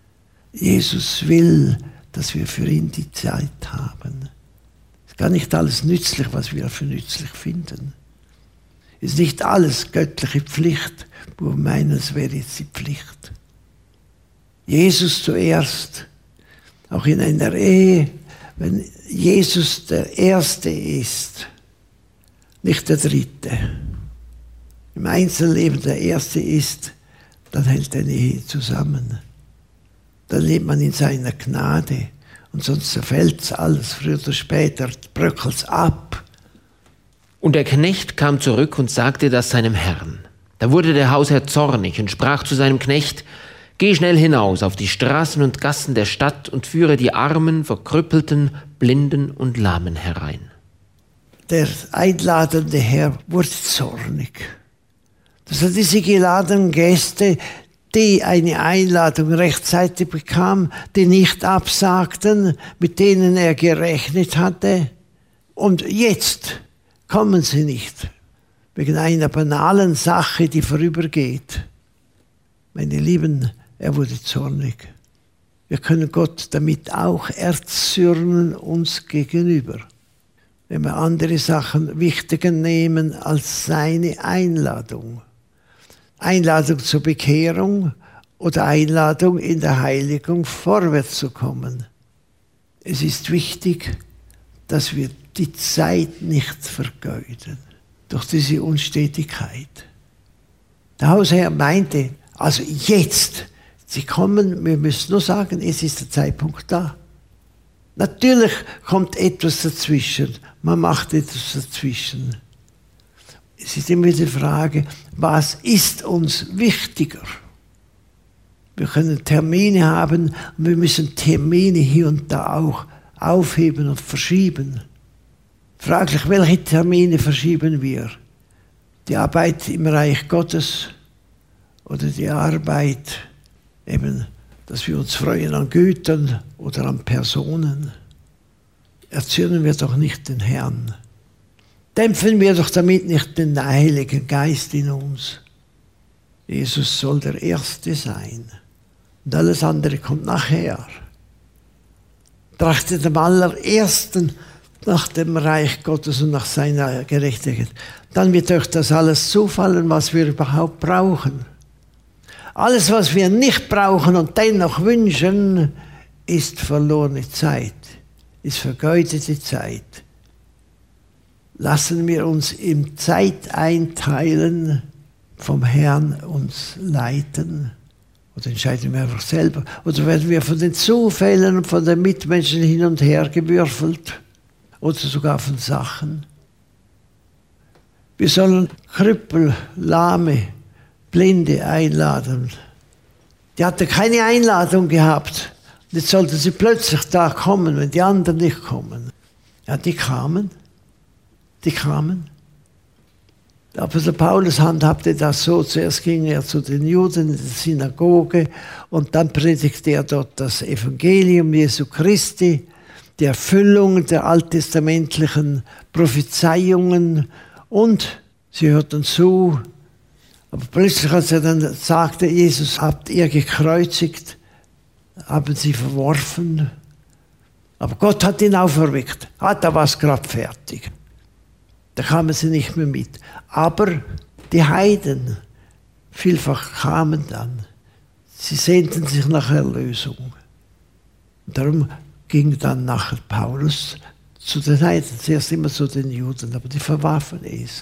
Jesus will, dass wir für ihn die Zeit haben. Es ist gar nicht alles nützlich, was wir für nützlich finden. Es ist nicht alles göttliche Pflicht, wo wir meinen, es wäre jetzt die Pflicht. Jesus zuerst, auch in einer Ehe, wenn Jesus der Erste ist, nicht der Dritte, im Einzelleben der Erste ist, dann hält eine Ehe zusammen. Dann lebt man in seiner Gnade und sonst zerfällt alles, früher oder später bröckelt es ab. Und der Knecht kam zurück und sagte das seinem Herrn. Da wurde der Hausherr zornig und sprach zu seinem Knecht, geh schnell hinaus auf die Straßen und Gassen der Stadt und führe die Armen, Verkrüppelten, Blinden und Lahmen herein. Der einladende Herr wurde zornig. Das sind diese geladenen Gäste, die eine Einladung rechtzeitig bekamen, die nicht absagten, mit denen er gerechnet hatte. Und jetzt kommen sie nicht, wegen einer banalen Sache, die vorübergeht. Meine Lieben, er wurde zornig. Wir können Gott damit auch erzürnen uns gegenüber, wenn wir andere Sachen wichtiger nehmen als seine Einladung. Einladung zur Bekehrung oder Einladung in der Heiligung vorwärts zu kommen. Es ist wichtig, dass wir die Zeit nicht vergeuden durch diese Unstetigkeit. Der Hausherr meinte, also jetzt, Sie kommen, wir müssen nur sagen, es ist der Zeitpunkt da. Natürlich kommt etwas dazwischen. Man macht etwas dazwischen. Es ist immer die Frage, was ist uns wichtiger? Wir können Termine haben und wir müssen Termine hier und da auch aufheben und verschieben. Fraglich, welche Termine verschieben wir? Die Arbeit im Reich Gottes oder die Arbeit, eben, dass wir uns freuen an Gütern oder an Personen? Erzürnen wir doch nicht den Herrn. Dämpfen wir doch damit nicht den Heiligen Geist in uns. Jesus soll der Erste sein. Und alles andere kommt nachher. Trachtet am allerersten nach dem Reich Gottes und nach seiner Gerechtigkeit. Dann wird euch das alles zufallen, was wir überhaupt brauchen. Alles, was wir nicht brauchen und dennoch wünschen, ist verlorene Zeit, ist vergeudete Zeit. Lassen wir uns im Zeit einteilen, vom Herrn uns leiten. Oder entscheiden wir einfach selber. Oder werden wir von den Zufällen und von den Mitmenschen hin und her gewürfelt. Oder sogar von Sachen. Wir sollen Krüppel, Lahme, Blinde einladen. Die hatte keine Einladung gehabt. Und jetzt sollten sie plötzlich da kommen, wenn die anderen nicht kommen. Ja, die kamen. Die kamen. Der Apostel Paulus handhabte das so. Zuerst ging er zu den Juden in die Synagoge und dann predigte er dort das Evangelium Jesu Christi, die Erfüllung der alttestamentlichen Prophezeiungen, und sie hörten zu. Aber plötzlich, als er dann sagte, Jesus habt ihr gekreuzigt, haben sie verworfen. Aber Gott hat ihn auferweckt. Ah, da war es gerade fertig. Da kamen sie nicht mehr mit. Aber die Heiden, vielfach kamen dann. Sie sehnten sich nach Erlösung. Und darum ging dann nachher Paulus zu den Heiden. Zuerst immer zu den Juden, aber die verwarfen es.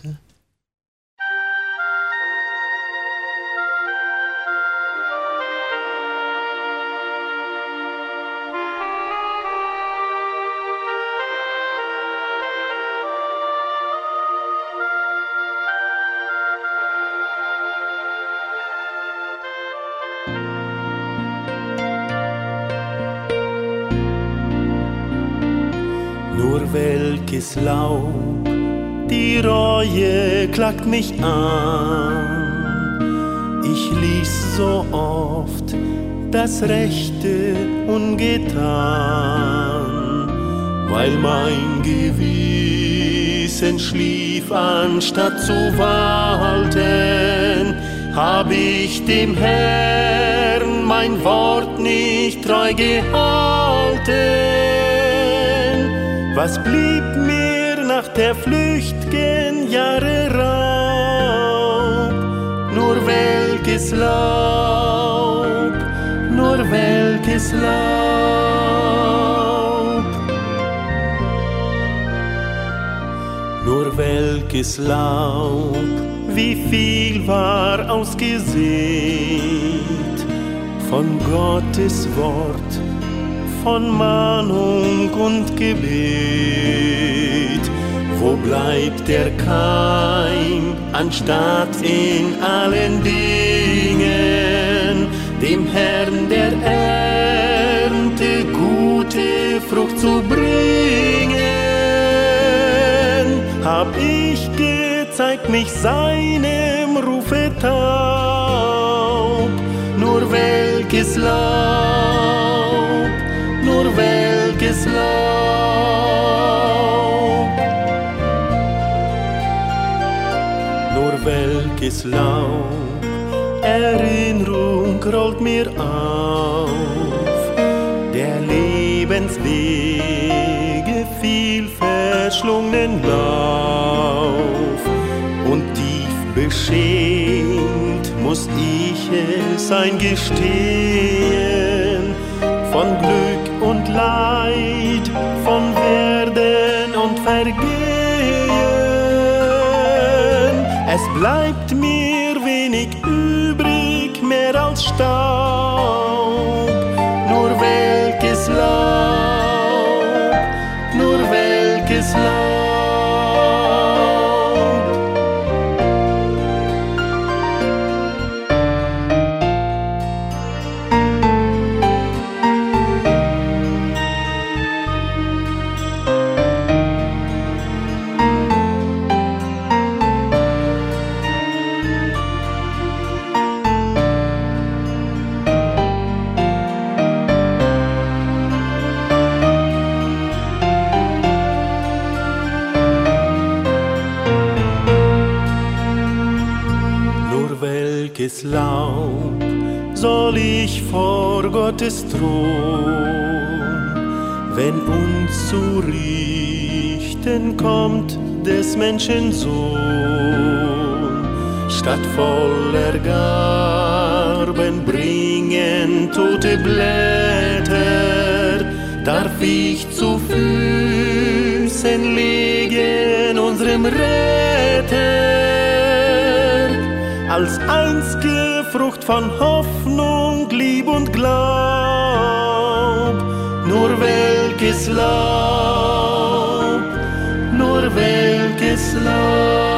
Nur welkes Laub, die Reue klagt mich an. Ich ließ so oft das Rechte ungetan, weil mein Gewissen schlief, anstatt zu walten, hab ich dem Herrn mein Wort nicht treu gehalten. Was blieb mir nach der flücht'gen Jahre Raub? Nur welkes Laub, nur welkes Laub. Nur welkes Laub, wie viel war ausgesät von Gottes Wort, von Mahnung und Gebet. Wo bleibt der Keim, anstatt in allen Dingen dem Herrn der Ernte gute Frucht zu bringen? Hab ich gezeigt mich seinem Rufe taub, nur welkes Laub, nur welkes Laub, nur welkes Laub. Erinnerung rollt mir auf, der Lebenswege viel verschlungenen Lauf, und tief beschämt muss ich es eingestehen, von Glück und Leid, von Werden und Vergehen. Es bleibt mir wenig übrig, mehr als Staub, nur welkes Laub, welches Laub soll ich vor Gottes Thron, wenn uns zu richten kommt des Menschen Sohn? Statt voller Garben bringen tote Blätter, darf ich zu Füßen legen unserem Retter. Als einzige Frucht von Hoffnung, Lieb und Glaub, nur welches Laub, nur welches Laub.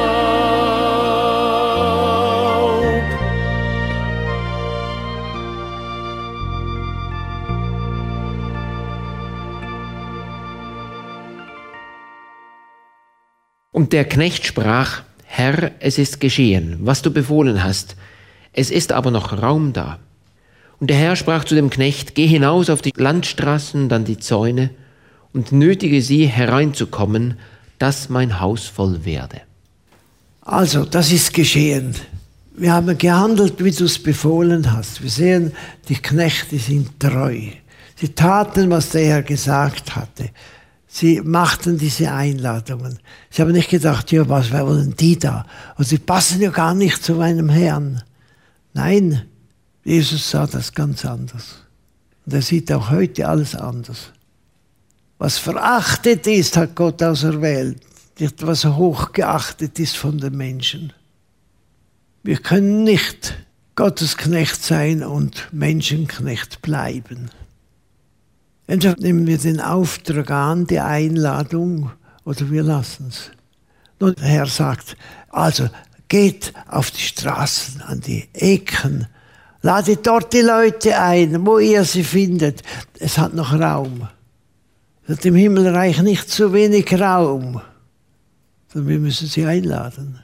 Und der Knecht sprach: Herr, es ist geschehen, was du befohlen hast. Es ist aber noch Raum da. Und der Herr sprach zu dem Knecht: Geh hinaus auf die Landstraßen, dann die Zäune, und nötige sie hereinzukommen, dass mein Haus voll werde. Also, das ist geschehen. Wir haben gehandelt, wie du es befohlen hast. Wir sehen, die Knechte sind treu. Sie taten, was der Herr gesagt hatte. Sie machten diese Einladungen. Sie haben nicht gedacht, ja, was wollen die da? Und sie passen ja gar nicht zu meinem Herrn. Nein, Jesus sah das ganz anders. Und er sieht auch heute alles anders. Was verachtet ist, hat Gott auserwählt. Nicht was hochgeachtet ist von den Menschen. Wir können nicht Gottesknecht sein und Menschenknecht bleiben. Entweder nehmen wir den Auftrag an, die Einladung, oder wir lassen es. Und der Herr sagt, also geht auf die Straßen, an die Ecken, ladet dort die Leute ein, wo ihr sie findet. Es hat noch Raum. Es hat im Himmelreich nicht zu wenig Raum, sondern wir müssen sie einladen.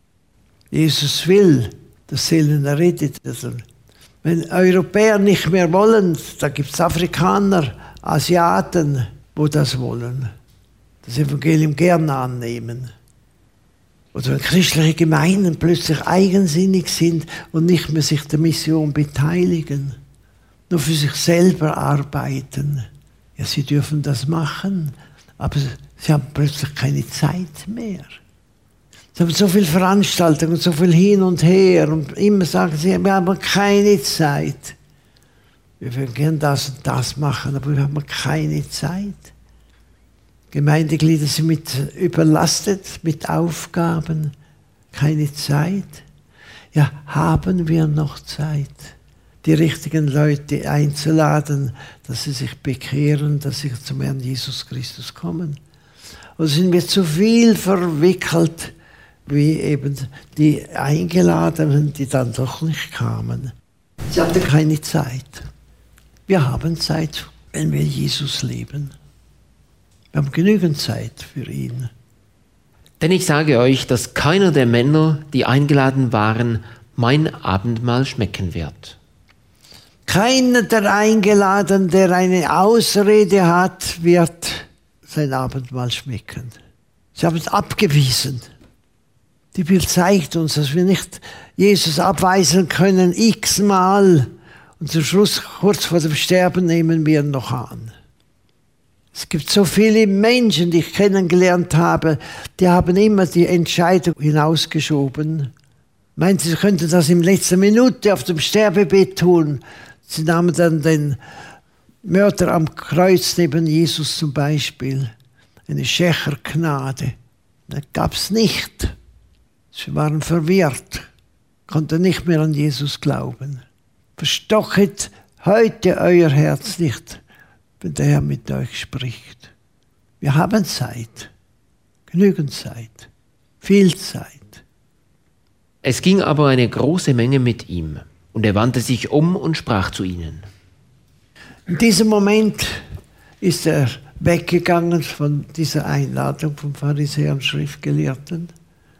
Jesus will, dass Seelen errettet werden. Wenn Europäer nicht mehr wollen, da gibt es Afrikaner, Asiaten, wo das wollen, das Evangelium gerne annehmen. Oder wenn christliche Gemeinden plötzlich eigensinnig sind und nicht mehr sich der Mission beteiligen, nur für sich selber arbeiten. Ja, sie dürfen das machen, aber sie haben plötzlich keine Zeit mehr. Sie haben so viele Veranstaltungen, so viel hin und her und immer sagen sie, wir haben keine Zeit. Wir würden gerne das und das machen, aber wir haben keine Zeit. Gemeindeglieder sind mit überlastet, mit Aufgaben, keine Zeit. Ja, haben wir noch Zeit, die richtigen Leute einzuladen, dass sie sich bekehren, dass sie zum Herrn Jesus Christus kommen? Oder sind wir zu viel verwickelt, wie eben die Eingeladenen, die dann doch nicht kamen? Sie hatten keine Zeit. Wir haben Zeit, wenn wir Jesus leben. Wir haben genügend Zeit für ihn. Denn ich sage euch, dass keiner der Männer, die eingeladen waren, mein Abendmahl schmecken wird. Keiner der Eingeladenen, der eine Ausrede hat, wird sein Abendmahl schmecken. Sie haben es abgewiesen. Die Bibel zeigt uns, dass wir nicht Jesus abweisen können, x-mal. Und zum Schluss, kurz vor dem Sterben, nehmen wir ihn noch an. Es gibt so viele Menschen, die ich kennengelernt habe, die haben immer die Entscheidung hinausgeschoben. Meinten, sie könnten das in letzter Minute auf dem Sterbebett tun. Sie nahmen dann den Mörder am Kreuz neben Jesus zum Beispiel. Eine Schächergnade. Das gab es nicht. Sie waren verwirrt, konnten nicht mehr an Jesus glauben. Verstochet heute euer Herz nicht, wenn der Herr mit euch spricht. Wir haben Zeit, genügend Zeit, viel Zeit. Es ging aber eine große Menge mit ihm, und er wandte sich um und sprach zu ihnen. In diesem Moment ist er weggegangen von dieser Einladung vom Pharisäer und Schriftgelehrten.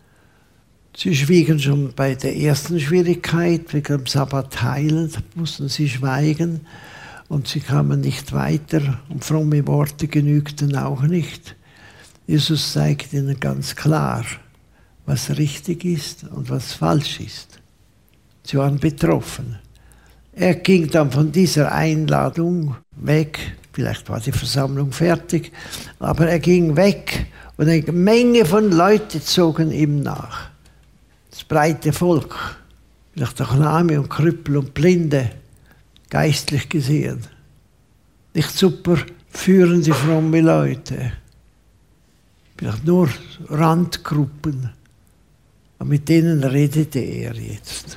Sie schwiegen schon bei der ersten Schwierigkeit, wegen dem Sabbat heilen, mussten sie schweigen und sie kamen nicht weiter und fromme Worte genügten auch nicht. Jesus zeigt ihnen ganz klar, was richtig ist und was falsch ist. Sie waren betroffen. Er ging dann von dieser Einladung weg, vielleicht war die Versammlung fertig, aber er ging weg und eine Menge von Leuten zogen ihm nach. Das breite Volk, vielleicht auch Lahme und Krüppel und Blinde, geistlich gesehen. Nicht super führende, fromme Leute, vielleicht nur Randgruppen, aber mit denen redete er jetzt.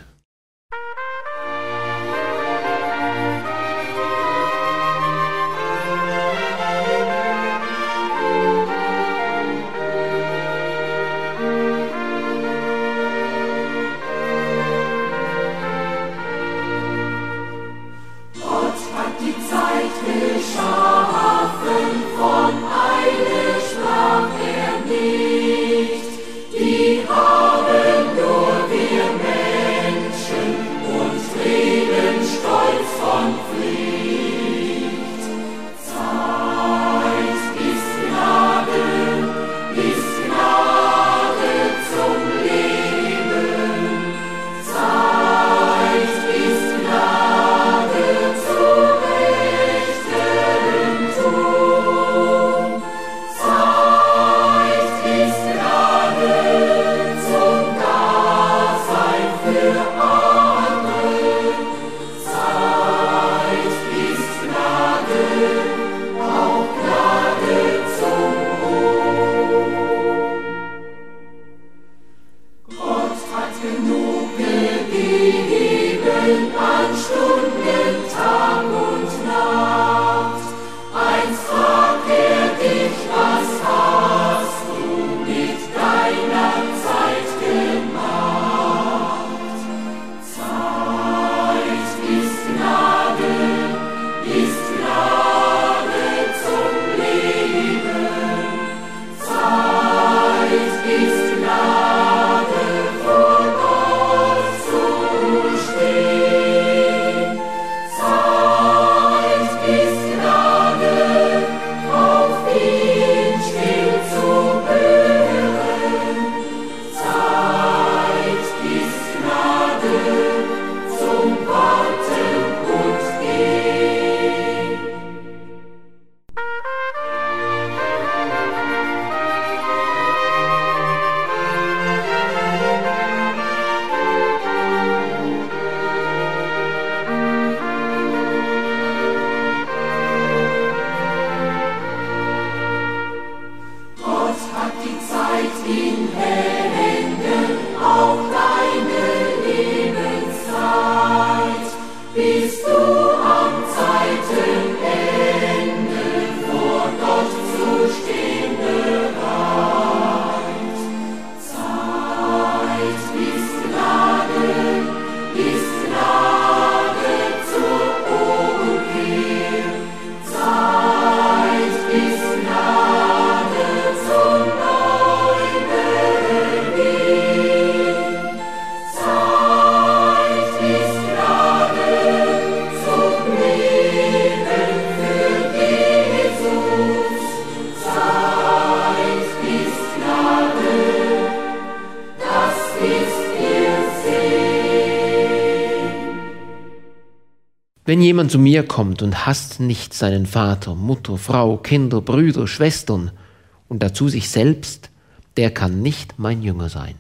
Wenn jemand zu mir kommt und hasst nicht seinen Vater, Mutter, Frau, Kinder, Brüder, Schwestern und dazu sich selbst, der kann nicht mein Jünger sein.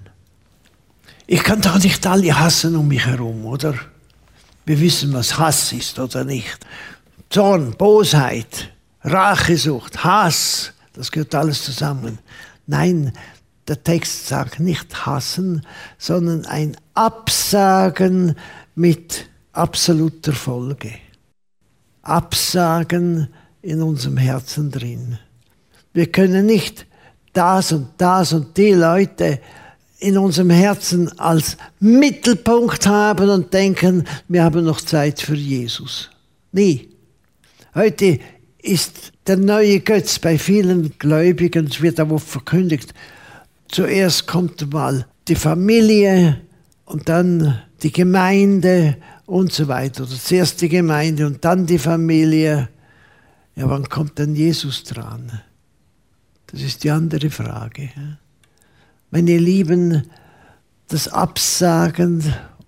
Ich kann doch nicht alle hassen um mich herum, oder? Wir wissen, was Hass ist oder nicht. Zorn, Bosheit, Rachesucht, Hass, das gehört alles zusammen. Nein, der Text sagt nicht hassen, sondern ein Absagen mit absoluter Folge. Absagen in unserem Herzen drin. Wir können nicht das und das und die Leute in unserem Herzen als Mittelpunkt haben und denken, wir haben noch Zeit für Jesus. Nie. Heute ist der neue Götz bei vielen Gläubigen, es wird auch verkündigt, zuerst kommt mal die Familie und dann die Gemeinde und so weiter. Oder zuerst die Gemeinde und dann die Familie. Ja, wann kommt dann Jesus dran? Das ist die andere Frage. Meine Lieben, das Absagen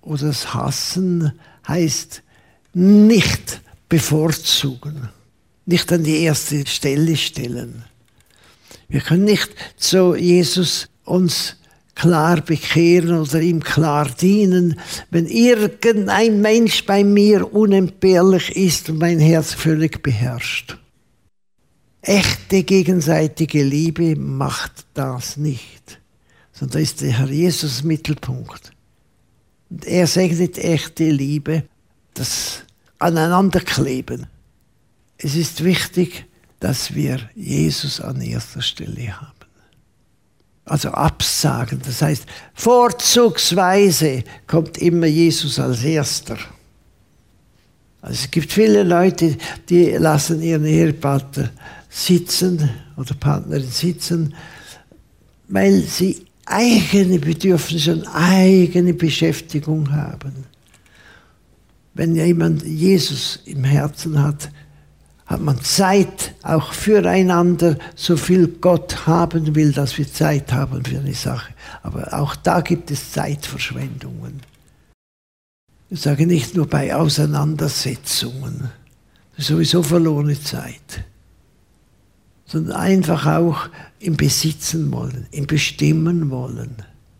oder das Hassen heißt nicht bevorzugen, nicht an die erste Stelle stellen. Wir können nicht zu Jesus uns klar bekehren oder ihm klar dienen, wenn irgendein Mensch bei mir unentbehrlich ist und mein Herz völlig beherrscht. Echte gegenseitige Liebe macht das nicht, sondern da ist der Herr Jesus Mittelpunkt. Und er segnet echte Liebe, das Aneinanderkleben. Es ist wichtig, dass wir Jesus an erster Stelle haben. Also absagen, das heißt, vorzugsweise kommt immer Jesus als Erster. Also es gibt viele Leute, die lassen ihren Ehepartner sitzen oder Partnerin sitzen, weil sie eigene Bedürfnisse und eigene Beschäftigung haben. Wenn jemand Jesus im Herzen hat, hat man Zeit auch füreinander, so viel Gott haben will, dass wir Zeit haben für eine Sache. Aber auch da gibt es Zeitverschwendungen. Ich sage nicht nur bei Auseinandersetzungen, das ist sowieso verlorene Zeit, sondern einfach auch im Besitzen wollen, im Bestimmen wollen.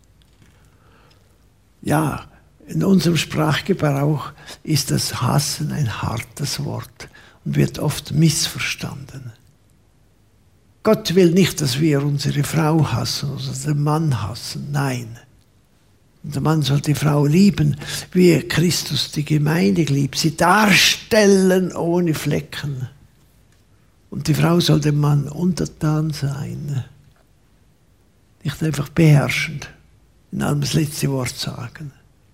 Ja, in unserem Sprachgebrauch ist das Hassen ein hartes Wort und wird oft missverstanden. Gott will nicht, dass wir unsere Frau hassen oder den Mann hassen, nein. Und der Mann soll die Frau lieben, wie Christus die Gemeinde liebt, sie darstellen ohne Flecken. Und die Frau soll dem Mann untertan sein, nicht einfach beherrschend, in allem das letzte Wort sagen.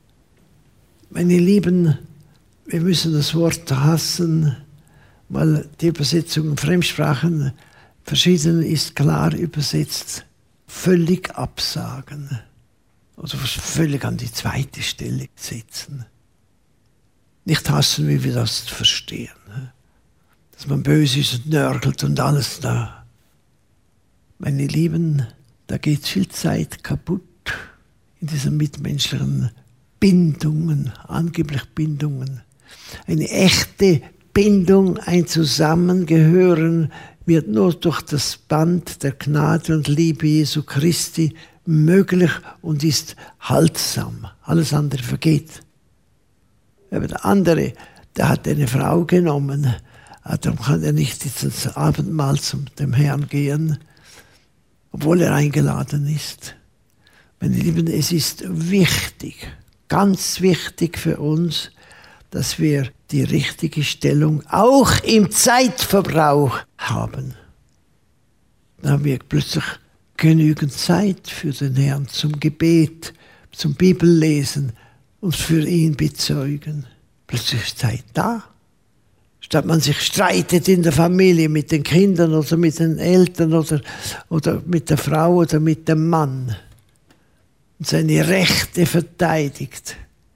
Meine Lieben, wir müssen das Wort hassen, weil die Übersetzung in Fremdsprachen verschieden ist, klar übersetzt, völlig absagen oder völlig an die zweite Stelle setzen. Nicht hassen, wie wir das verstehen, dass man böse ist und nörgelt und alles da. Meine Lieben, da geht viel Zeit kaputt in diesen mitmenschlichen Bindungen, angeblich Bindungen. Eine echte Bindung, ein Zusammengehören wird nur durch das Band der Gnade und Liebe Jesu Christi möglich und ist haltsam. Alles andere vergeht. Aber der andere, der hat eine Frau genommen, darum kann er nicht ins Abendmahl zum dem Herrn gehen, obwohl er eingeladen ist. Meine Lieben, es ist wichtig, ganz wichtig für uns, dass wir die richtige Stellung auch im Zeitverbrauch haben. Dann haben wir plötzlich genügend Zeit für den Herrn zum Gebet, zum Bibellesen und für ihn bezeugen. Plötzlich ist Zeit da. Statt man sich streitet in der Familie mit den Kindern oder mit den Eltern oder, oder mit der Frau oder mit dem Mann und seine Rechte verteidigt.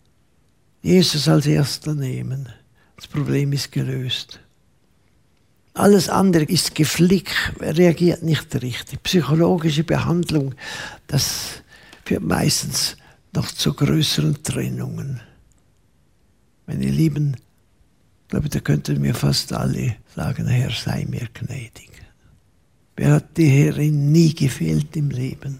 Jesus als Erster nehmen. Das Problem ist gelöst. Alles andere ist geflickt, reagiert nicht richtig. Psychologische Behandlung, das führt meistens noch zu größeren Trennungen. Meine Lieben, ich glaube, da könnten wir fast alle sagen, Herr, sei mir gnädig. Wer hat die Herrin nie gefehlt im Leben?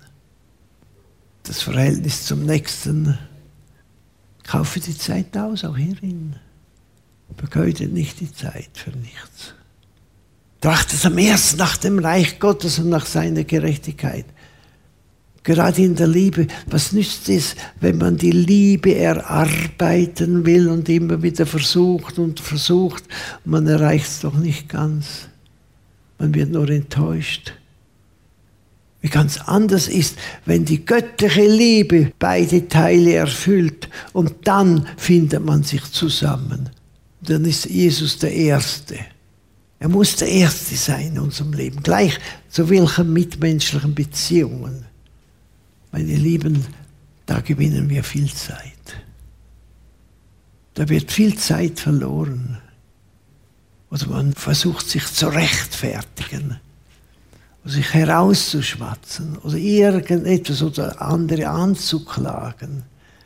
Das Verhältnis zum Nächsten, kaufe die Zeit aus, auch hierin. Vergeudet nicht die Zeit für nichts. Trachtet am ersten nach dem Reich Gottes und nach seiner Gerechtigkeit. Gerade in der Liebe, was nützt es, wenn man die Liebe erarbeiten will und immer wieder versucht und versucht, und man erreicht es doch nicht ganz. Man wird nur enttäuscht. Wie ganz anders ist, wenn die göttliche Liebe beide Teile erfüllt und dann findet man sich zusammen. Und dann ist Jesus der Erste. Er muss der Erste sein in unserem Leben, gleich zu welchen mitmenschlichen Beziehungen. Meine Lieben, da gewinnen wir viel Zeit. Da wird viel Zeit verloren. Oder man versucht sich zu rechtfertigen, oder sich herauszuschwatzen oder irgendetwas oder andere anzuklagen.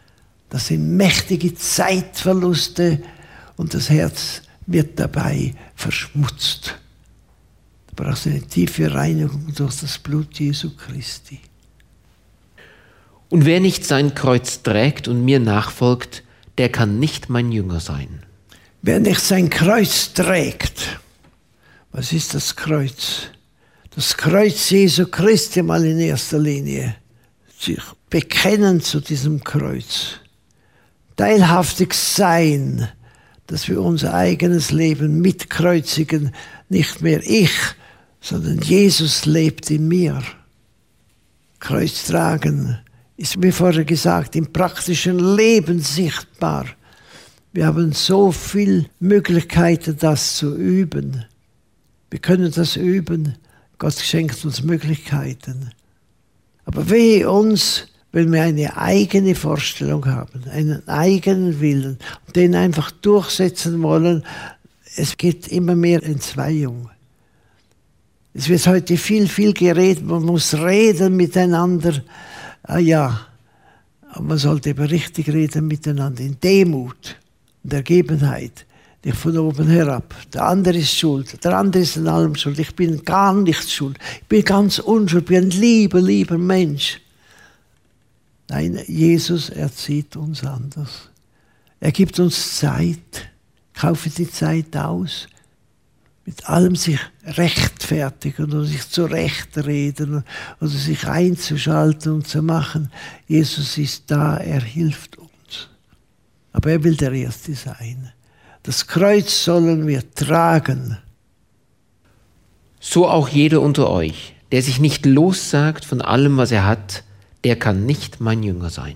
Das sind mächtige Zeitverluste und das Herz wird dabei verschmutzt. Da brauchst du eine tiefe Reinigung durch das Blut Jesu Christi. Und wer nicht sein Kreuz trägt und mir nachfolgt, der kann nicht mein Jünger sein. Wer nicht sein Kreuz trägt, was ist das Kreuz? Das Kreuz Jesu Christi mal in erster Linie. Sich bekennen zu diesem Kreuz. Teilhaftig sein, dass wir unser eigenes Leben mitkreuzigen. Nicht mehr ich, sondern Jesus lebt in mir. Kreuz tragen ist, wie vorher gesagt, im praktischen Leben sichtbar. Wir haben so viele Möglichkeiten, das zu üben. Wir können das üben. Gott schenkt uns Möglichkeiten. Aber wehe uns, wenn wir eine eigene Vorstellung haben, einen eigenen Willen und den einfach durchsetzen wollen. Es geht immer mehr Entzweiung. Es wird heute viel, viel geredet. Man muss reden miteinander. Ah ja, aber man sollte eben richtig reden miteinander, in Demut und Ergebenheit, nicht von oben herab. Der andere ist schuld, der andere ist an allem schuld. Ich bin gar nicht schuld, ich bin ganz unschuld, ich bin ein lieber, lieber Mensch. Nein, Jesus erzieht uns anders. Er gibt uns Zeit, kaufe die Zeit aus, mit allem sich rechtfertigen oder sich zurechtreden oder sich einzuschalten und zu machen. Jesus ist da, er hilft uns. Aber er will der Erste sein. Das Kreuz sollen wir tragen. So auch jeder unter euch, der sich nicht lossagt von allem, was er hat, der kann nicht mein Jünger sein.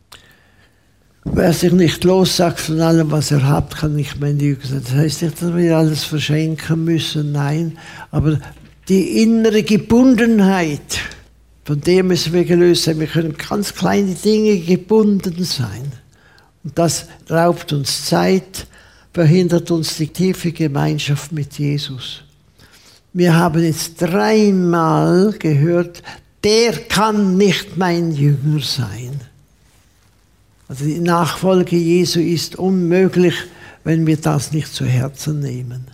Wer sich nicht lossagt von allem, was er hat, kann nicht mein Jünger sein. Das heißt nicht, dass wir alles verschenken müssen, nein. Aber die innere Gebundenheit, von der müssen wir gelöst sein. Wir können ganz kleine Dinge gebunden sein. Und das raubt uns Zeit, verhindert uns die tiefe Gemeinschaft mit Jesus. Wir haben jetzt dreimal gehört, der kann nicht mein Jünger sein. Also die Nachfolge Jesu ist unmöglich, wenn wir das nicht zu Herzen nehmen.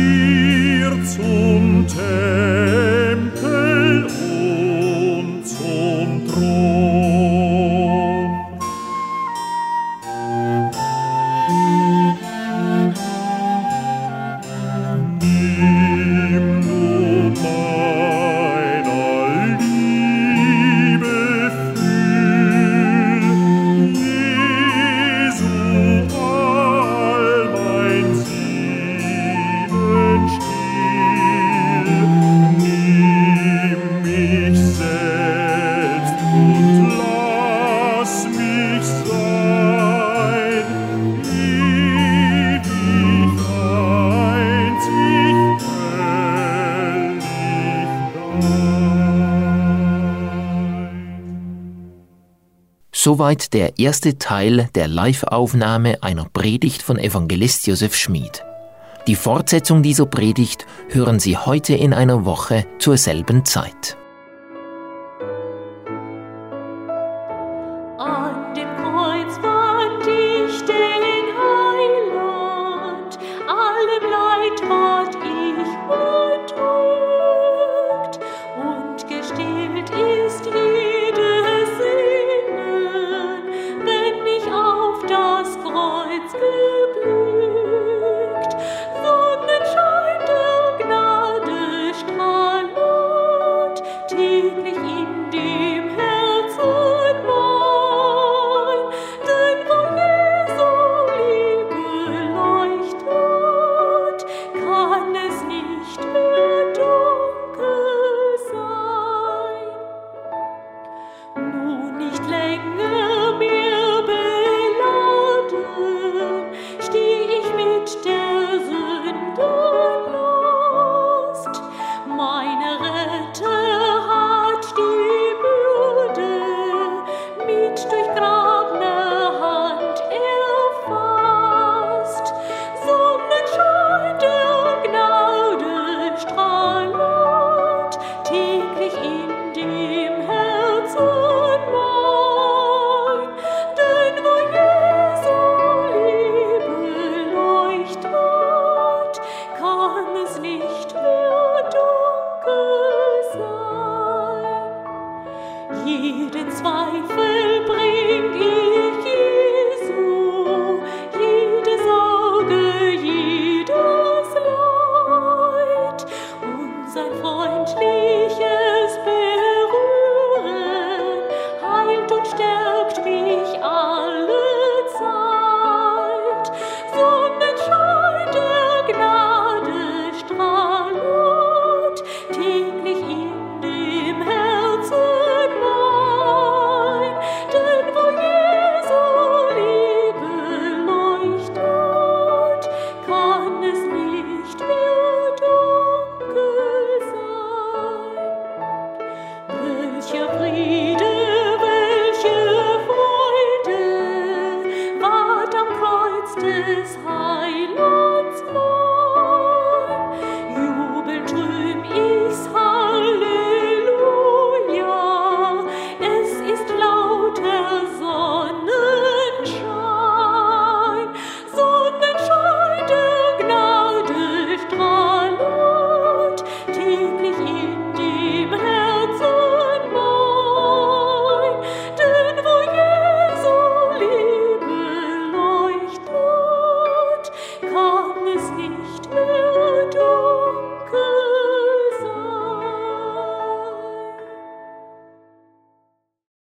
Tempel und zum Soweit der erste Teil der Live-Aufnahme einer Predigt von Evangelist Josef Schmid. Die Fortsetzung dieser Predigt hören Sie heute in einer Woche zur selben Zeit. An dem Kreuz fand ich den Heiland, allem Leid war